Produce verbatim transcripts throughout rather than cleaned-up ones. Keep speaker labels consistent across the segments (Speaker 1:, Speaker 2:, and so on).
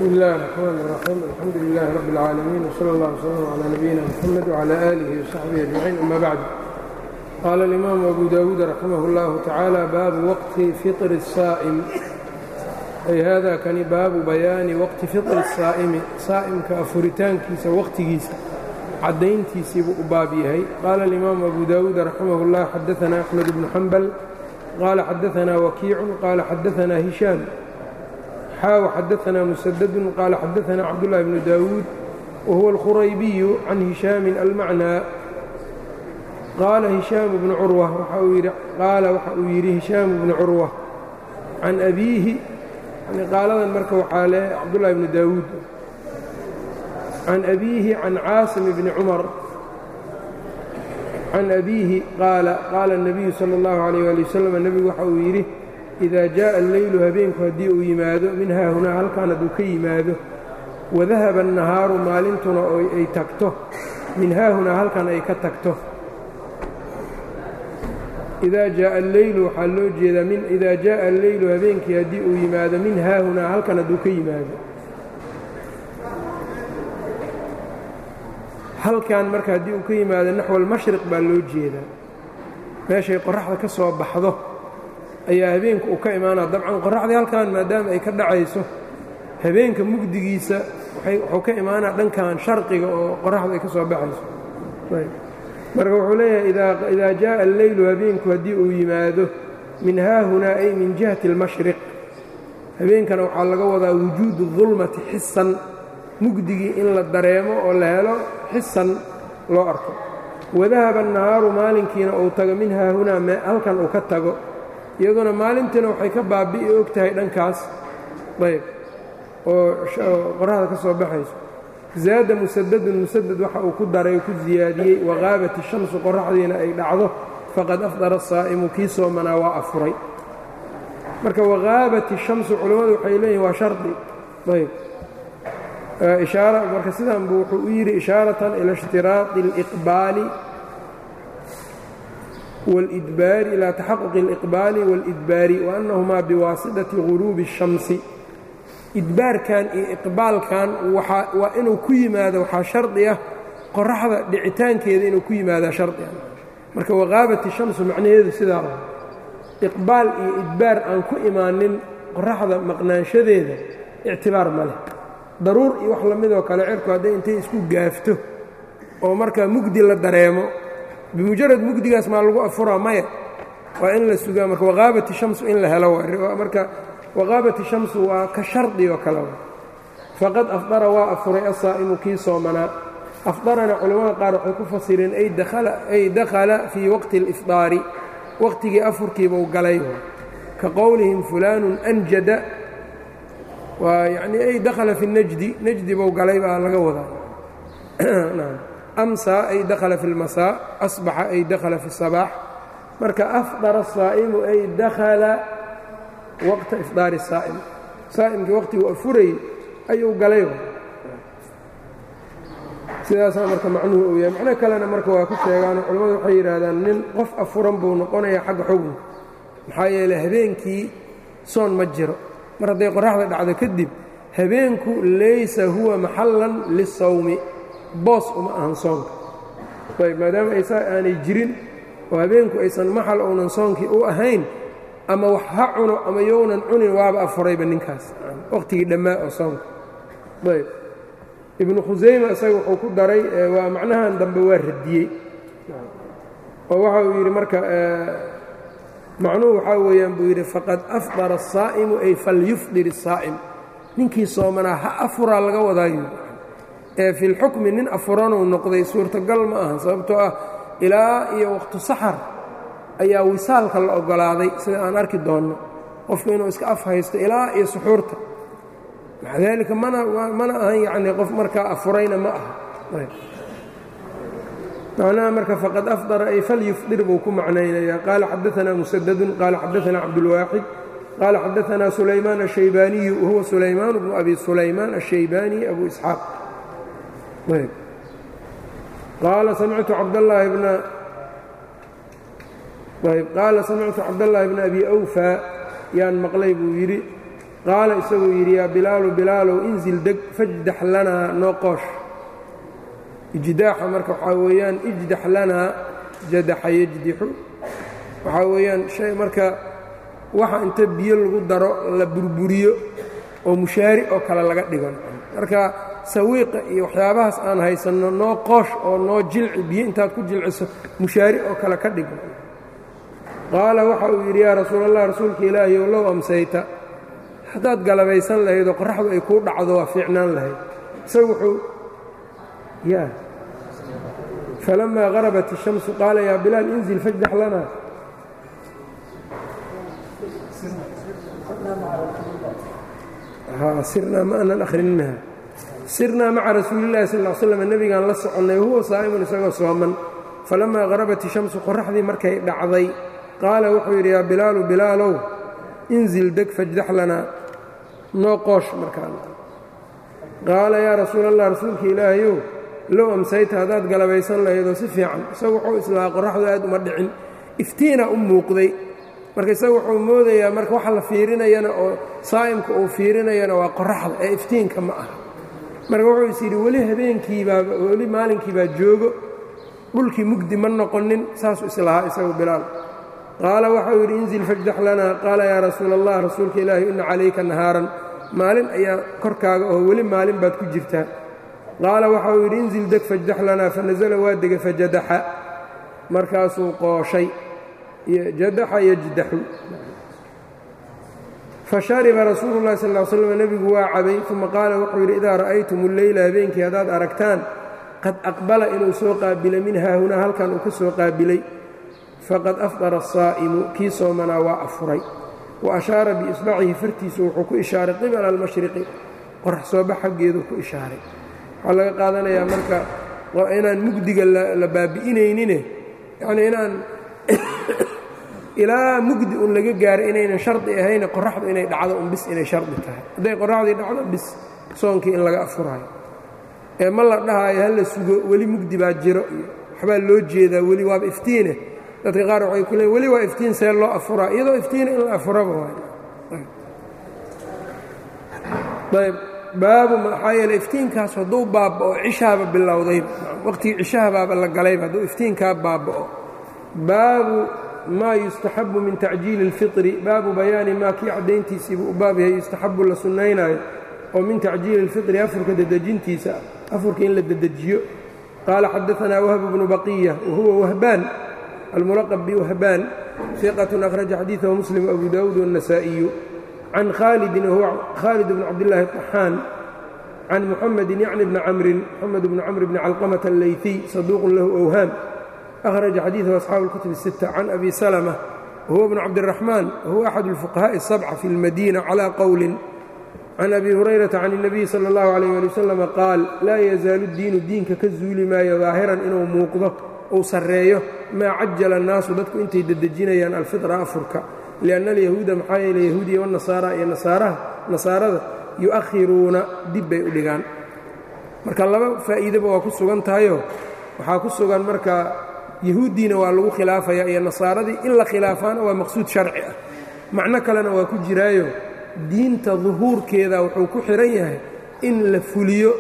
Speaker 1: بسم الله الرحمن الرحيم الحمد لله رب العالمين وصلى الله وسلم على نبينا محمد وعلى آله وصحبه أجمعين أما بعد قال الإمام أبو داود رحمه الله تعالى باب وقت فطر الصائم أي هذا كان باب بيان وقت فطر الصائم صائم كأفرتانكيس وقتكيس عدينتيس بابيهي قال الإمام أبو داود رحمه الله حدثنا أحمد بن حنبل قال حدثنا وكيع قال حدثنا هشام حاو حدثنا مسدد قال حدثنا عبد الله بن داود وهو الخريبي عن هشام المعنى قال هشام بن عروة قال وحاويري هشام بن عروة عن أبيه يعني قال هذا المركب حاله عبد الله بن داود عن أبيه عن عاصم بن عمر عن أبيه قال قال النبي صلى الله عليه وآله وسلم النبي وحاويري إذا جاء الليل هبينku haddii uu yimaado min haa hunaa halkaan hadduu ka yimaado wadahaba النahaaru maalintuna oo ay tagto min haa hunaa halkan ay ka tagto إidaa jaaءa الleylu waxaa loo jeedaa min إidaa jaaءa الleylu habeenkii haddii uu yimaado min haa hunaa halkan hadduu ka yimaado halkan marka haddii uu ka yimaado naxو الmashriq baa loo jeedaa meeshay qoraxda ka soo baxdo ayaa habeenka uu ka imaanaa dabcan qoraxdii halkan maadaama ay ka dhacayso habeenka mugdigiisa wuxuu ka imaanaa dhankan sharqiga oo qoraxda ay ka soo baxayso marka wuxuu leeyahay idaa jaaءa alleylu habeenku haddii uu yimaado min haa hunaa ay min jihati اlmashriq habeenkana waxaa laga wadaa wujuudu dulmati xisan mugdigii in la dareemo oo la helo xisan loo arko wadahaba الnahaaru maalinkiina uu tago min haa hunaa halkan uu ka tago iyaduna maalintiina waxay ka baabi'i og tahay dhankaas ayb oo qoraxda ka soo baxayso zaada musadadun musadad waxa uu ku daray ku ziyaadiyey waqaabat ishamsu qoraxdiina ay dhacdo faqad afdara asaa'imu kii soomanaa waa afuray marka waqaabat ishamsu culammadu waxay leeyihin waa shardi ayb ishaara marka sidan buu wuxuu u yidhi ishaaratan ila ishtiraaqi اliqbaali والإدبار إلى تحقق الإقبال والإدبار وأنهما بواسطة غروب الشمس إدبار كان إقبال كان وإنه كي ماذا وحا شرطية قرحة دعتان كذا إنه كي ماذا شرطية مركا وغابت الشمس معنى هذا سدارة إقبال إدبار أن كو إيمان قرحة مقنان شذيذة اعتبار ماله ضرور يوحلا ماذا وكالا عركو هذا انتهي اسكو قافته ومركا مقدي للدريمو بمجرد mugdigaas maa lagu afuraa maya waa in la sugaa marka waqaabati shamsu in la helo marka waqaabati shamsu waa ka shardi oo kale faqad afdara waa afuray asaa'imu kii soomanaa afdarana culamada qaar waxay ku fasireen ay dakhala ay dakhala fii waqti اlifdaari waqtigii afurkiiba uu galay ka qowlihim fulaanun anjada waa yani ay dakhala fi najdi najdi buu galay baa laga wadaa أمسى أي دخل في المساء أصبح أي دخل في الصباح مركا أفطر الصائم أي دخل وقت إفطار الصائم صائم في وقت وأفري أي قليل سياسة مركا معنوه أويا معنى كلنا مركا وكسا يقانا علماء الحير هذا نن قف أفرن بونقونا يا حق حقن محايا لهبينكي صون مجر مرة دي قرح بعد كدب هبينكو ليس هو محلا للصوم boos uma ahan soonka ayb maadaama aysa aanay jirin oo habeenku aysan maxal uunan soonkii u ahayn ama wax ha cuno ama younan cunin waaba afurayba ninkaas waqtigii dhammaa oo soonka ayb ibnu khusayma isaga wuxuu ku daray waa macnahan dambe waa radiyey oo waxa uu yidhi marka macnuhu waxaa weeyaan buu yidhi faqad afdara الsaa'imu ay falyufdir الsaa'im ninkii soomanaa ha afuraa laga wadaayo ee fi lxukmi nin afuranuu noqday suurtagal ma aha sababtoo ah ilaa iyo waqtu saxar ayaa wisaalka la ogolaaday sida aan arki doonno qofku inuu iska af haysto ilaa iyo suxuurta maca daalika mana mana ahan yacnii qof markaa afurayna ma aha macnaha marka faqad afdara ay falyufdir buu ku macnaynayaa qaala xadaanaa musadadun qaala xadaanaa cabdulwaaxid qaala xadaanaa sulaymaan ashaybaaniyu wahuwa sulaymaan bnu abi sulaymaan ashaybaani abu isxaaq قال سمعت عبد الله بن طيب قال سمعت عبد الله بن أبي أوفى يان مقلي بو يري qaala isaguu yidhi yaa bilaalu bilaalow inzil deg fajdax lanaa noo qoosh ijdaaxa marka waxaa weeyaan ijdax lanaa jadaxa yajdixu waxaa weeyaan shay marka waxa inta biyo lagu daro la burburiyo oo mushaari oo kale laga dhigo marka sawiiqa iyo waxyaabahaas aan haysanno noo qoosh oo noo jilci biyo intaad ku jilciso mushaari oo kale ka dhigo qaala waxa uu yidhi yaa rasuulallah rasuulka ilaahiyow low amsayta haddaad galabaysan lahayd oo qorraxdu ay kuu dhacdo waa fiicnaan lahayd isagu wuxuu ya falamaa harabat الshamsu qaala yaa bilaal inzil fajdax lanaa sirnaa ma anan akhrininha sirnaa maca rasuulillahi sal ll slam nebigaan la soconnay wahuwa saa'imun isagoo sooman falamaa harabat ishamsu qorraxdii markay dhacday qaala wuxuu yidhi yaa bilaalu bilaalow inzil deg fajdax lanaa noo qoosh markaan qaala yaa rasuulallah rasuulka ilaahayow low amsayta haddaad galabaysan lahaydoo si fiican isagu wuxuu islahaa qorraxdu aad uma dhicin iftiina u muuqday marka isaga wuxuu moodayaa marka waxa la fiirinayana oo saa'imka uu fiirinayana waa qorraxda ee iftiinka ma aha marka wuxuu is yidhi weli habeenkiibaa weli maalinkiibaa joogo dhulkii mugdi ma noqonin saasuu islahaa isagu bilaal qaala waxau yidhi inzil fajdax lanaa qaala yaa rasuula allah rasuulka ilaahi inna calayka nahaaran maalin ayaa korkaaga oo weli maalin baad ku jirtaa qaala waxau yidhi inzil deg fajdax lanaa fanasala waa dega fajadaxa markaasuu qooshay jadaxa yajdaxu fashariba rasuulu llahi sal ll slam nebigu waa cabay uma qaala wuxuu yidhi idaa ra'aytum alleyla habeenkii haddaad aragtaan qad aqbala inuu soo qaabilay min haahunaa halkan uu ka soo qaabilay faqad afdara asaa'imu kii soomanaa waa afuray wa ashaara biisbacihi fartiisu wuxuu ku ishaaray qibala almashriqi qorax soobax xaggeeduu ku ishaaray waxaa laga qaadanayaa marka inaan mugdiga la baabi'inaynine yacnii inaan ilaa mugdi un laga gaaray inaynan shardi ahayne qorraxdu inay dhacdo un bis inay shardi tahay hadday qorraxdii dhacdo bis soonkii in laga afuraayo ee ma la dhahaayo hala sugo weli mugdi baa jiro iyo waxbaa loo jeedaa weli waaba iftiine dadka qaar waxay ku leeyiin weli waa iftiin see loo afuraa iyadoo iftiina in la afuraba ayb baabu maxaa yeele iftiinkaas hadduu baaba'o cishaaba bilowdayba waqtigii cishahabaaba la galayba hadduu iftiinkaa baaba'o baabu maa yustaxabu min tacjiili اlfitri baabu bayaani maa kii caddayntiisiibuu u baab yahay yustaxabu la sunnaynaayo oo min tacjiili اlfitri afurka dedejintiisa afurka in la dedejiyo qaala xadaanaa wahb bnu baqiya wahuwa wahbaan almulaqab biwahbaan iqatun akhraja xadiiثahu muslim abu daawuud wالnasaa'iyu can khaalidin wahuwa khaalid bn cabdillaahi طaxaan can muxamedin yacni bni camrin moxamed bni camr bni calqamata allaytiy saduuqun lahu owhaam أخرج xadيiثه أصxaaب الكتب الستة عن أbي سلمة وهو بن cabدالرحمن وهو أxد الفقهاء السبعة في المدينة على qowل عن أbي هريرة عن النبي صلى الله عليه ولي وسلم qاaل laa يزaaل الdiinu diinka ka zuuli maayo ظاahiran inuu muuqdo uu sareeyo maa cajala الnaasu dadku intay dedejinayaan alfiطra afurka لأنa اليahuuda maxaa yeele yahuudiya والنasaara iyo nasaarada yuؤahiruuna dib bay u dhigaan marka laba faa'iidaba waa ku sugan tahayo waxaa ku sugan marka yahuuddiina waa lagu khilaafaya iyo nasaaradii in la khilaafaana waa maqsuud sharci ah macno kalena waa ku jiraayo diinta duhuurkeeda wuxuu ku xihan yahay in la fuliyo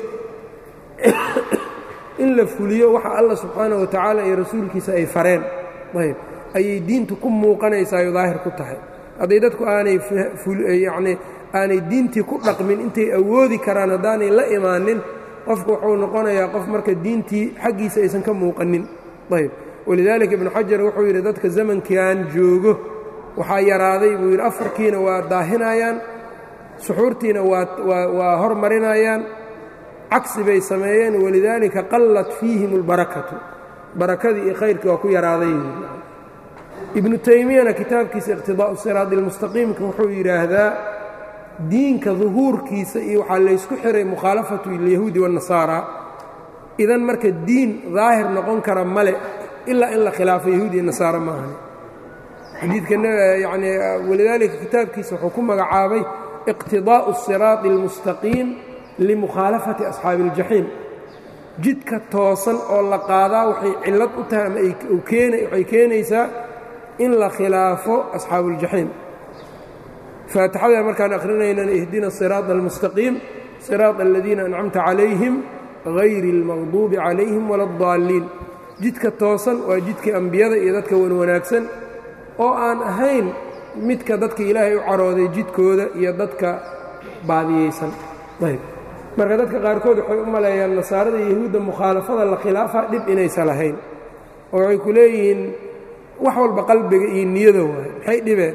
Speaker 1: in la fuliyo waxa allah subxaana wa tacaala iyo rasuulkiisa ay fareen ayb ayay diintu ku muuqanaysaayo daahir ku tahay hadday dadku aanay yacnii aanay diintii ku dhaqmin intay awoodi karaan haddaanay la imaanin qofku wuxuu noqonayaa qof marka diintii xaggiisa aysan ka muuqanin ayb walidaalika ibnu xajar wuxuu yidhi dadka zamankan joogo waxaa yaraaday buu yidhi afarkiina waa daahinayaan suxuurtiina waa hormarinayaan cagsi bay sameeyeen walidaalika qallat fiihim اlbarakatu barakadii iyo khayrkii waa ku yaraaday ibnu taymiyana kitaabkiisa iqtidaa'u siraadi اlmustaqiimka wuxuu yidhaahdaa diinka duhuurkiisa iyo waxaa laysku xiray mukhaalafatu اlyahuudi waالnasaara idan marka diin daahir noqon kara male ilaa in la khilaafo yahuudi iyo nasaara maahan xadiidka yani walidaalika kitaabkiisa wuxuu ku magacaabay iqtidaa'u الsiraadi اlmustaqiim limukhaalafati asxaabi اljaxiim jidka toosan oo la qaadaa waxay cillad u tahay ama waxay keenaysaa in la khilaafo asxaabu اljaxiim faatixada markaan akrinaynana ihdina siraada almustaqiim siraada aladiina ancamta calayhim hayri اlmaqduubi calayhim wala اdaalliin jidka toosan waa jidkii ambiyada iyo dadka wan wanaagsan oo aan ahayn midka dadka ilaahay u carooday jidkooda iyo dadka baadiyeysan ayb marka dadka qaarkood waxay u maleeyaan nasaarada iyo yahuudda mukhaalafada la khilaafa dhib inaysa lahayn oo waxay ku leeyihiin wax walba qalbiga iyo niyada waaye maxay dhibeen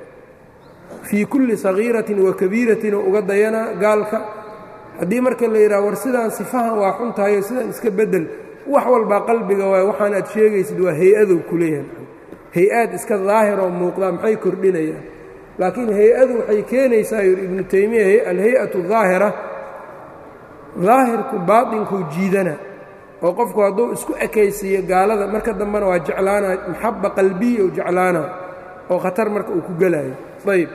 Speaker 1: fii kulli sagiiratin wa kabiiratin oo uga dayana gaalka haddii marka la yidhaha war sidaan sifahan waa xun tahay oo sidaan iska beddel wax walbaa qalbiga waaye waxaan aad sheegaysid waa hay-adow ku leeyahay hay-aad iska daahiroo muuqdaa maxay kordhinayaan laakiin hay-adu waxay keenaysaa yuri ibnu taymiya alhay-atu daahira daahirku baatinkuu jiidana oo qofku hadduu isku ekaysiiyo gaalada marka dambena waa jeclaanaa maxaba qalbiya u jeclaana oo khatar marka uu ku gelaayo ayb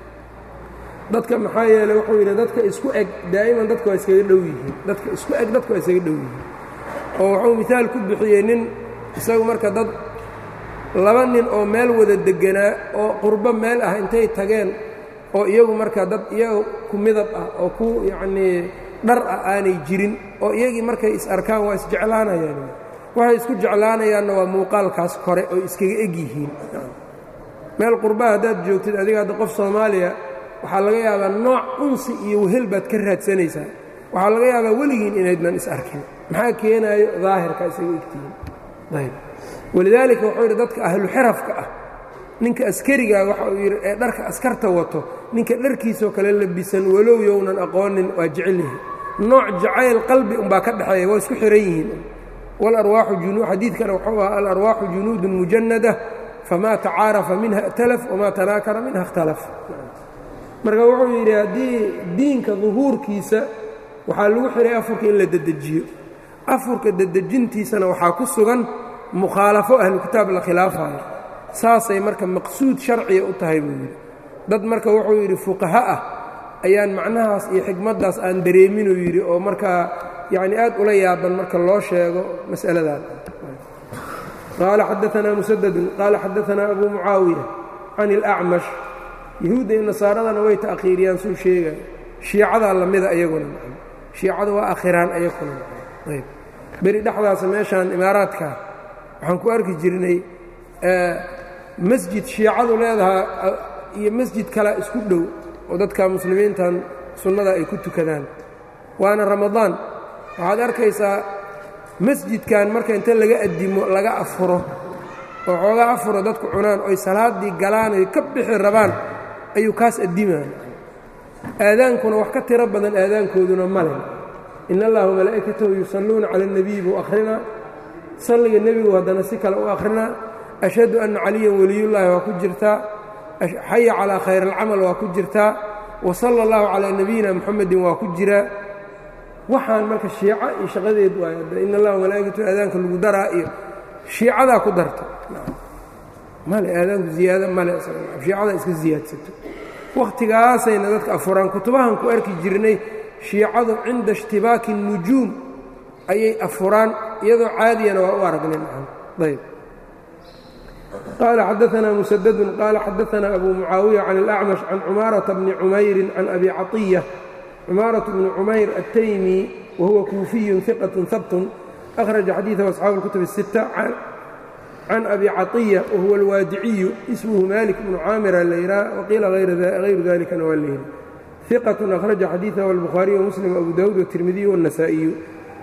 Speaker 1: dadka maxaa yeeley wuxuu yidhi dadka isku eg daa'iman dadka waa iskaga dhow yihiin dadka isku eg dadka waa iskaga dhow yihiin oo wuxuu miaal ku bixiyey nin isagu marka dad laba nin oo meel wada deganaa oo qurbo meel ah intay tageen oo iyagu marka dad iyaga ku midab ah oo ku yacnii dhar ah aanay jirin oo iyagii markay is arkaan waa isjeclaanayaan waxay isku jeclaanayaanna waa muuqaalkaas kore oo iskaga eg yihiin meel qurbaha haddaad joogtid adiga hadda qof soomaaliya waxaa laga yaabaa nooc unsi iyo wehel baad ka raadsanaysaa waxaa laga yaabaa weligiin inaydnan is arkin maxaa keenaayo daahirka isaga egtihiin ayb walidaalika wuxuu yidhi dadka ahlu xirafka ah ninka askarigaa waxa uu yidhi ee dharka askarta wato ninka dharkiisoo kale labisan walow yownan aqoonin waa jecel yahay nooc jacayl qalbi unbaa ka dhexeeya waa isku xihan yihiin walarwaaxu junu xadiidkana wuxuu ahaa alarwaaxu junuudun mujannada famaa tacaarafa minha ا'talaf wamaa tanaakara minha اkhtalaf marka wuxuu yidhi haddii diinka duhuurkiisa waxaa lagu xihay afurka in la dedejiyo afurka dedejintiisana waxaa ku sugan mukhaalafo ahlu kitaab la khilaafayo saasay marka maqsuud sharciya u tahay buu yidhi dad marka wuxuu yidhi fuqaha ah ayaan macnahaas iyo xikmaddaas aan dareeminuu yidhi oo markaa yacni aad ula yaaban marka loo sheego mas'aladan qaala xadaanaa musadadun qaala xadaanaa abu mucaawiya can ilacmash yahuudda iyo nasaaradana way ta'khiiriyaan suu sheegaya shiicadaa lamida iyaguna shiicada waa akhiraan ayaguna ayb beri dhexdaasa meeshaan imaaraadka waxaan ku arki jirnay masjid shiicadu leedahaa iyo masjid kale isku dhow oo dadka muslimiintan sunnada ay ku tukadaan waana ramadaan waxaad arkaysaa masjidkan marka inta laga addimo laga afuro oo xoogaa afuro dadku cunaan oy salaaddii galaan oy ka bixi rabaan ayuu kaas addimaan aadaankuna wax ka tiro badan aadaankooduna male in allaha malaa'ikatahu yusalluuna cala اnebiy buu akhrinaa salliga nebigu haddana si kale u akhrinaa ashhadu anna caliyan weliyullaahi waa ku jirtaa xaya calaa khayr alcamal waa ku jirtaa wa sala allahu calaa nabiyina muxamedin waa ku jiraa waxaan marka shiico iyo shaqadeed waay in allaha malaa'ikatahu aadaanka lagu daraa iyo shiicadaa ku darta male aadaanku ziyaado male shiicadaa iska ziyaadsato wakhtigaasayna dadka afuraan kutubahan ku arki jirnay shiicadu cinda ishtibaaki الnujuum ayay afuraan iyadoo caadiyana waa u aragnay ayb qaala xadaanaa musadadun qaala xadaanaa abu mucaawiya can اlأcmash can cumaarata bni cumayrin can abi caطiya cumaaraة bni cumayr الtaymi wahuwa kuufiyu hiqaة habtun akhraja xadiiثahu asxaabu اlkutub الsitta can abi caطiya wahuwa alwaadiciyu ismuhu malik bnu caamira layraa waqiila hayru dalikana waa layidhi hiqatun akhraja xadiidahu albukhaariyu wamuslim abu dawuud watirmidiyu wannasaa'iyu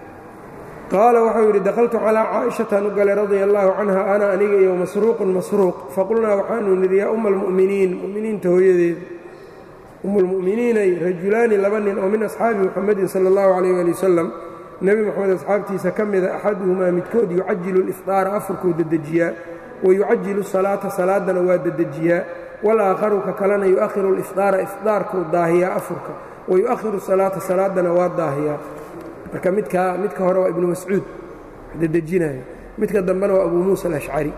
Speaker 1: qaala waxau yidhi dakhaltu calaa caaishatan u galay radia allaahu canha ana aniga iyo masruuqun masruuq faqulnaa waxaanu nidhi yaa umma almu'miniin mu'miniinta hooyadeed ummulmu'miniinay rajulaani laba nin oo min asxaabi muxamedin sala allahu calayh waali wasalam nebi moxamed asxaabtiisa ka mida axaduhumaa midkood yucajilu lifطaara afurkuu dedejiyaa wa yucajilu salaata salaadana waa dedejiyaa walaakharu ka kalena yu'akhiru lifطaara ifطaarkuu daahiyaa afurka wa yu'akhiru salaata salaadana waa daahiyaa marka midkaa midka hore waa ibnu mascuud dedejinaya midka dambena waa abuu muusa alashcari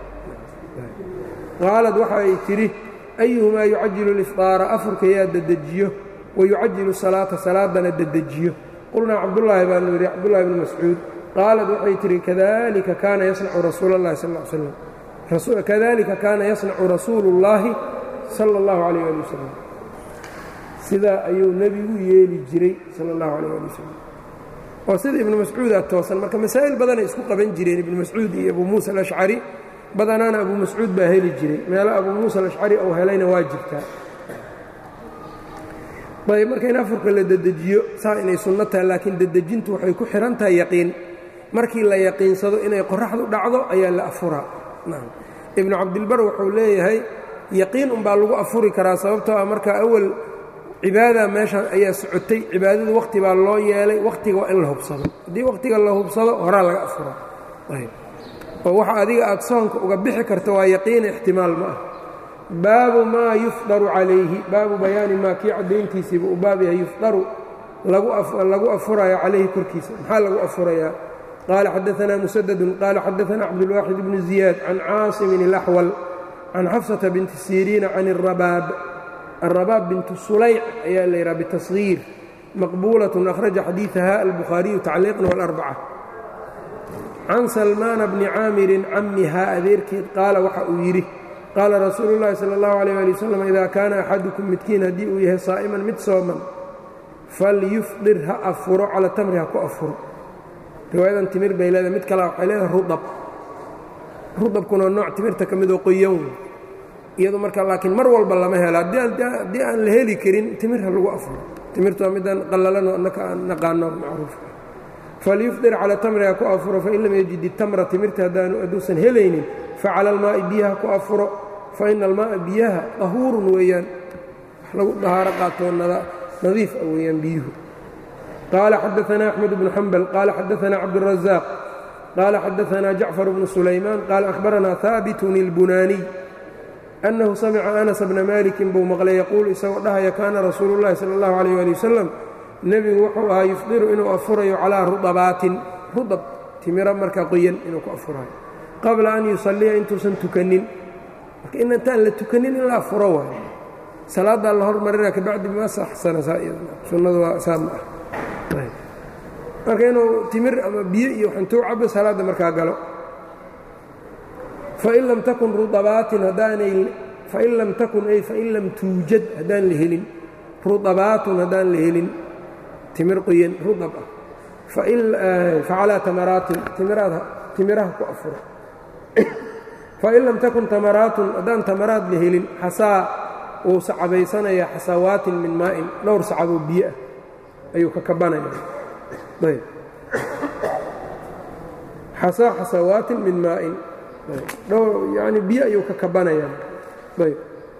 Speaker 1: qaalad waxa ay tidhi ayuhumaa yucajilu lifطaara afurka yaa dedejiyo wa yucajilu salaata salaadana dedejiyo qulnaa cabdullaahi baanu yidhi cabdullahi bni mascuud qaalad waxay tihi kadalika kaana yasnacu rasuul اllahi sal ا slam kadalika kaana yasnacu rasuulu اllaahi sala اllahu calayh ali wasalam sidaa ayuu nebigu yeeli jiray sala allahu calayh ali wasalam oo sida ibnu mascuudaa toosan marka masaa'il badanay isku qaban jireen ibnu mascuud iyo abuu muusa alashcari badanaana abuu mascuud baa heli jiray meelo abuu muusa alashcari ou helayna waa jirtaa ayb marka in afurka la dedejiyo saa inay sunno tahay laakiin dedejintu waxay ku xihan tahay yaqiin markii la yaqiinsado inay qoraxdu dhacdo ayaa la afuraa ibnu cabdilbar wuxuu leeyahay yaqiin unbaa lagu afuri karaa sababtoo ah marka awal cibaada meeshan ayaa socotay cibaadadu wakhti baa loo yeelay wakhtiga waa in la hubsado haddii wakhtiga la hubsado horaa laga afuraa oo waxa adiga aad soonka uga bixi karto waa yaqiina ixtimaal ma ah baabu maa yufdaru calayhi baabu bayaani maa kii caddayntiisiiba uu baab yahay yufdaru lagu afurayo calayhi korkiisa maxaa lagu afurayaa qaala xadaanaa musadadun qaala xadaanaa cabdulwaaxid bnu ziyaad can caasimin alaxwal can xafsata binti siriina can arabaab arabaab bintu sulayc ayaa la yidhaha bitasgiir maqbuulatun akhraja xadiidaha albukhaariyu tacliiqan walarbaca can salmaana bni caamirin cammihaa adeerkeed qaala waxa uu yidhi qaala rasuulu llaahi sala allahu alayh ali wasalam idaa kaana axadukum midkiin haddii uu yahay saa'iman mid sooman falyufdir ha afuro cala tamri ha ku afuro riwaayadan timir bay leedahay mid kale waxay leedahay rudab rudabkuna nooc timirta ka midoo qoyan wey iyadu marka laakiin mar walba lama helo haddii aan la heli karin timir ha lagu afuro timirtu waa midaan qallalanoo annaka aan naqaano macruuf falyufdir cala tamri ha ku afuro fain lam yajid itamra timirta hadduusan helaynin facala almaa'i biyaha ku afuro faina almaa'a biyaha dahuurun weeyaan wax lagu dahaaro qaatoo nadiif ah weeyaan biyuhu qaala xadaanaa axmed bnu xambal qaala xadaanaa cabdurazaaq qaala xadaanaa jacfar bnu sulaymaan qaala ahbaranaa haabitun ilbunaaniy annahu samica anas bna maalikin buu maqlay yaquulu isagoo dhahaya kaana rasuulu llahi sala allahu calayh ali wasalam nebigu wuxuu ahaa yufdiru inuu afurayo calaa rudabaatin rudab timiro markaa qoyan inuu ku afurayo qabla an yusalliya intuusan tukanin marka inantaan la tukanin in la afuro waayo salaaddaa la hormarina kabacdi ma saxsana sunnadu waa saa ma ah marka inuu timir ama biyo iyo waxintuu cabo salaadda markaa galo fain lam takun rudabaatin haddaanay fain lam takun ay fain lam tuujad haddaan la helin rudabaatun haddaan la helin timir qoyan rudab ah facalaa tamaraatin timiraha ku afuro fain lam takun tamaraatun haddaan tamaraad la helin xasaa wuu sacabaysanayaa xasawaatin min maa'in dhowr sacaboo biyo ah ayuu ka kabanaya ayb xasaa xasawaatin min maa'in dhowr yani biyo ayuu ka kabanayaa ayb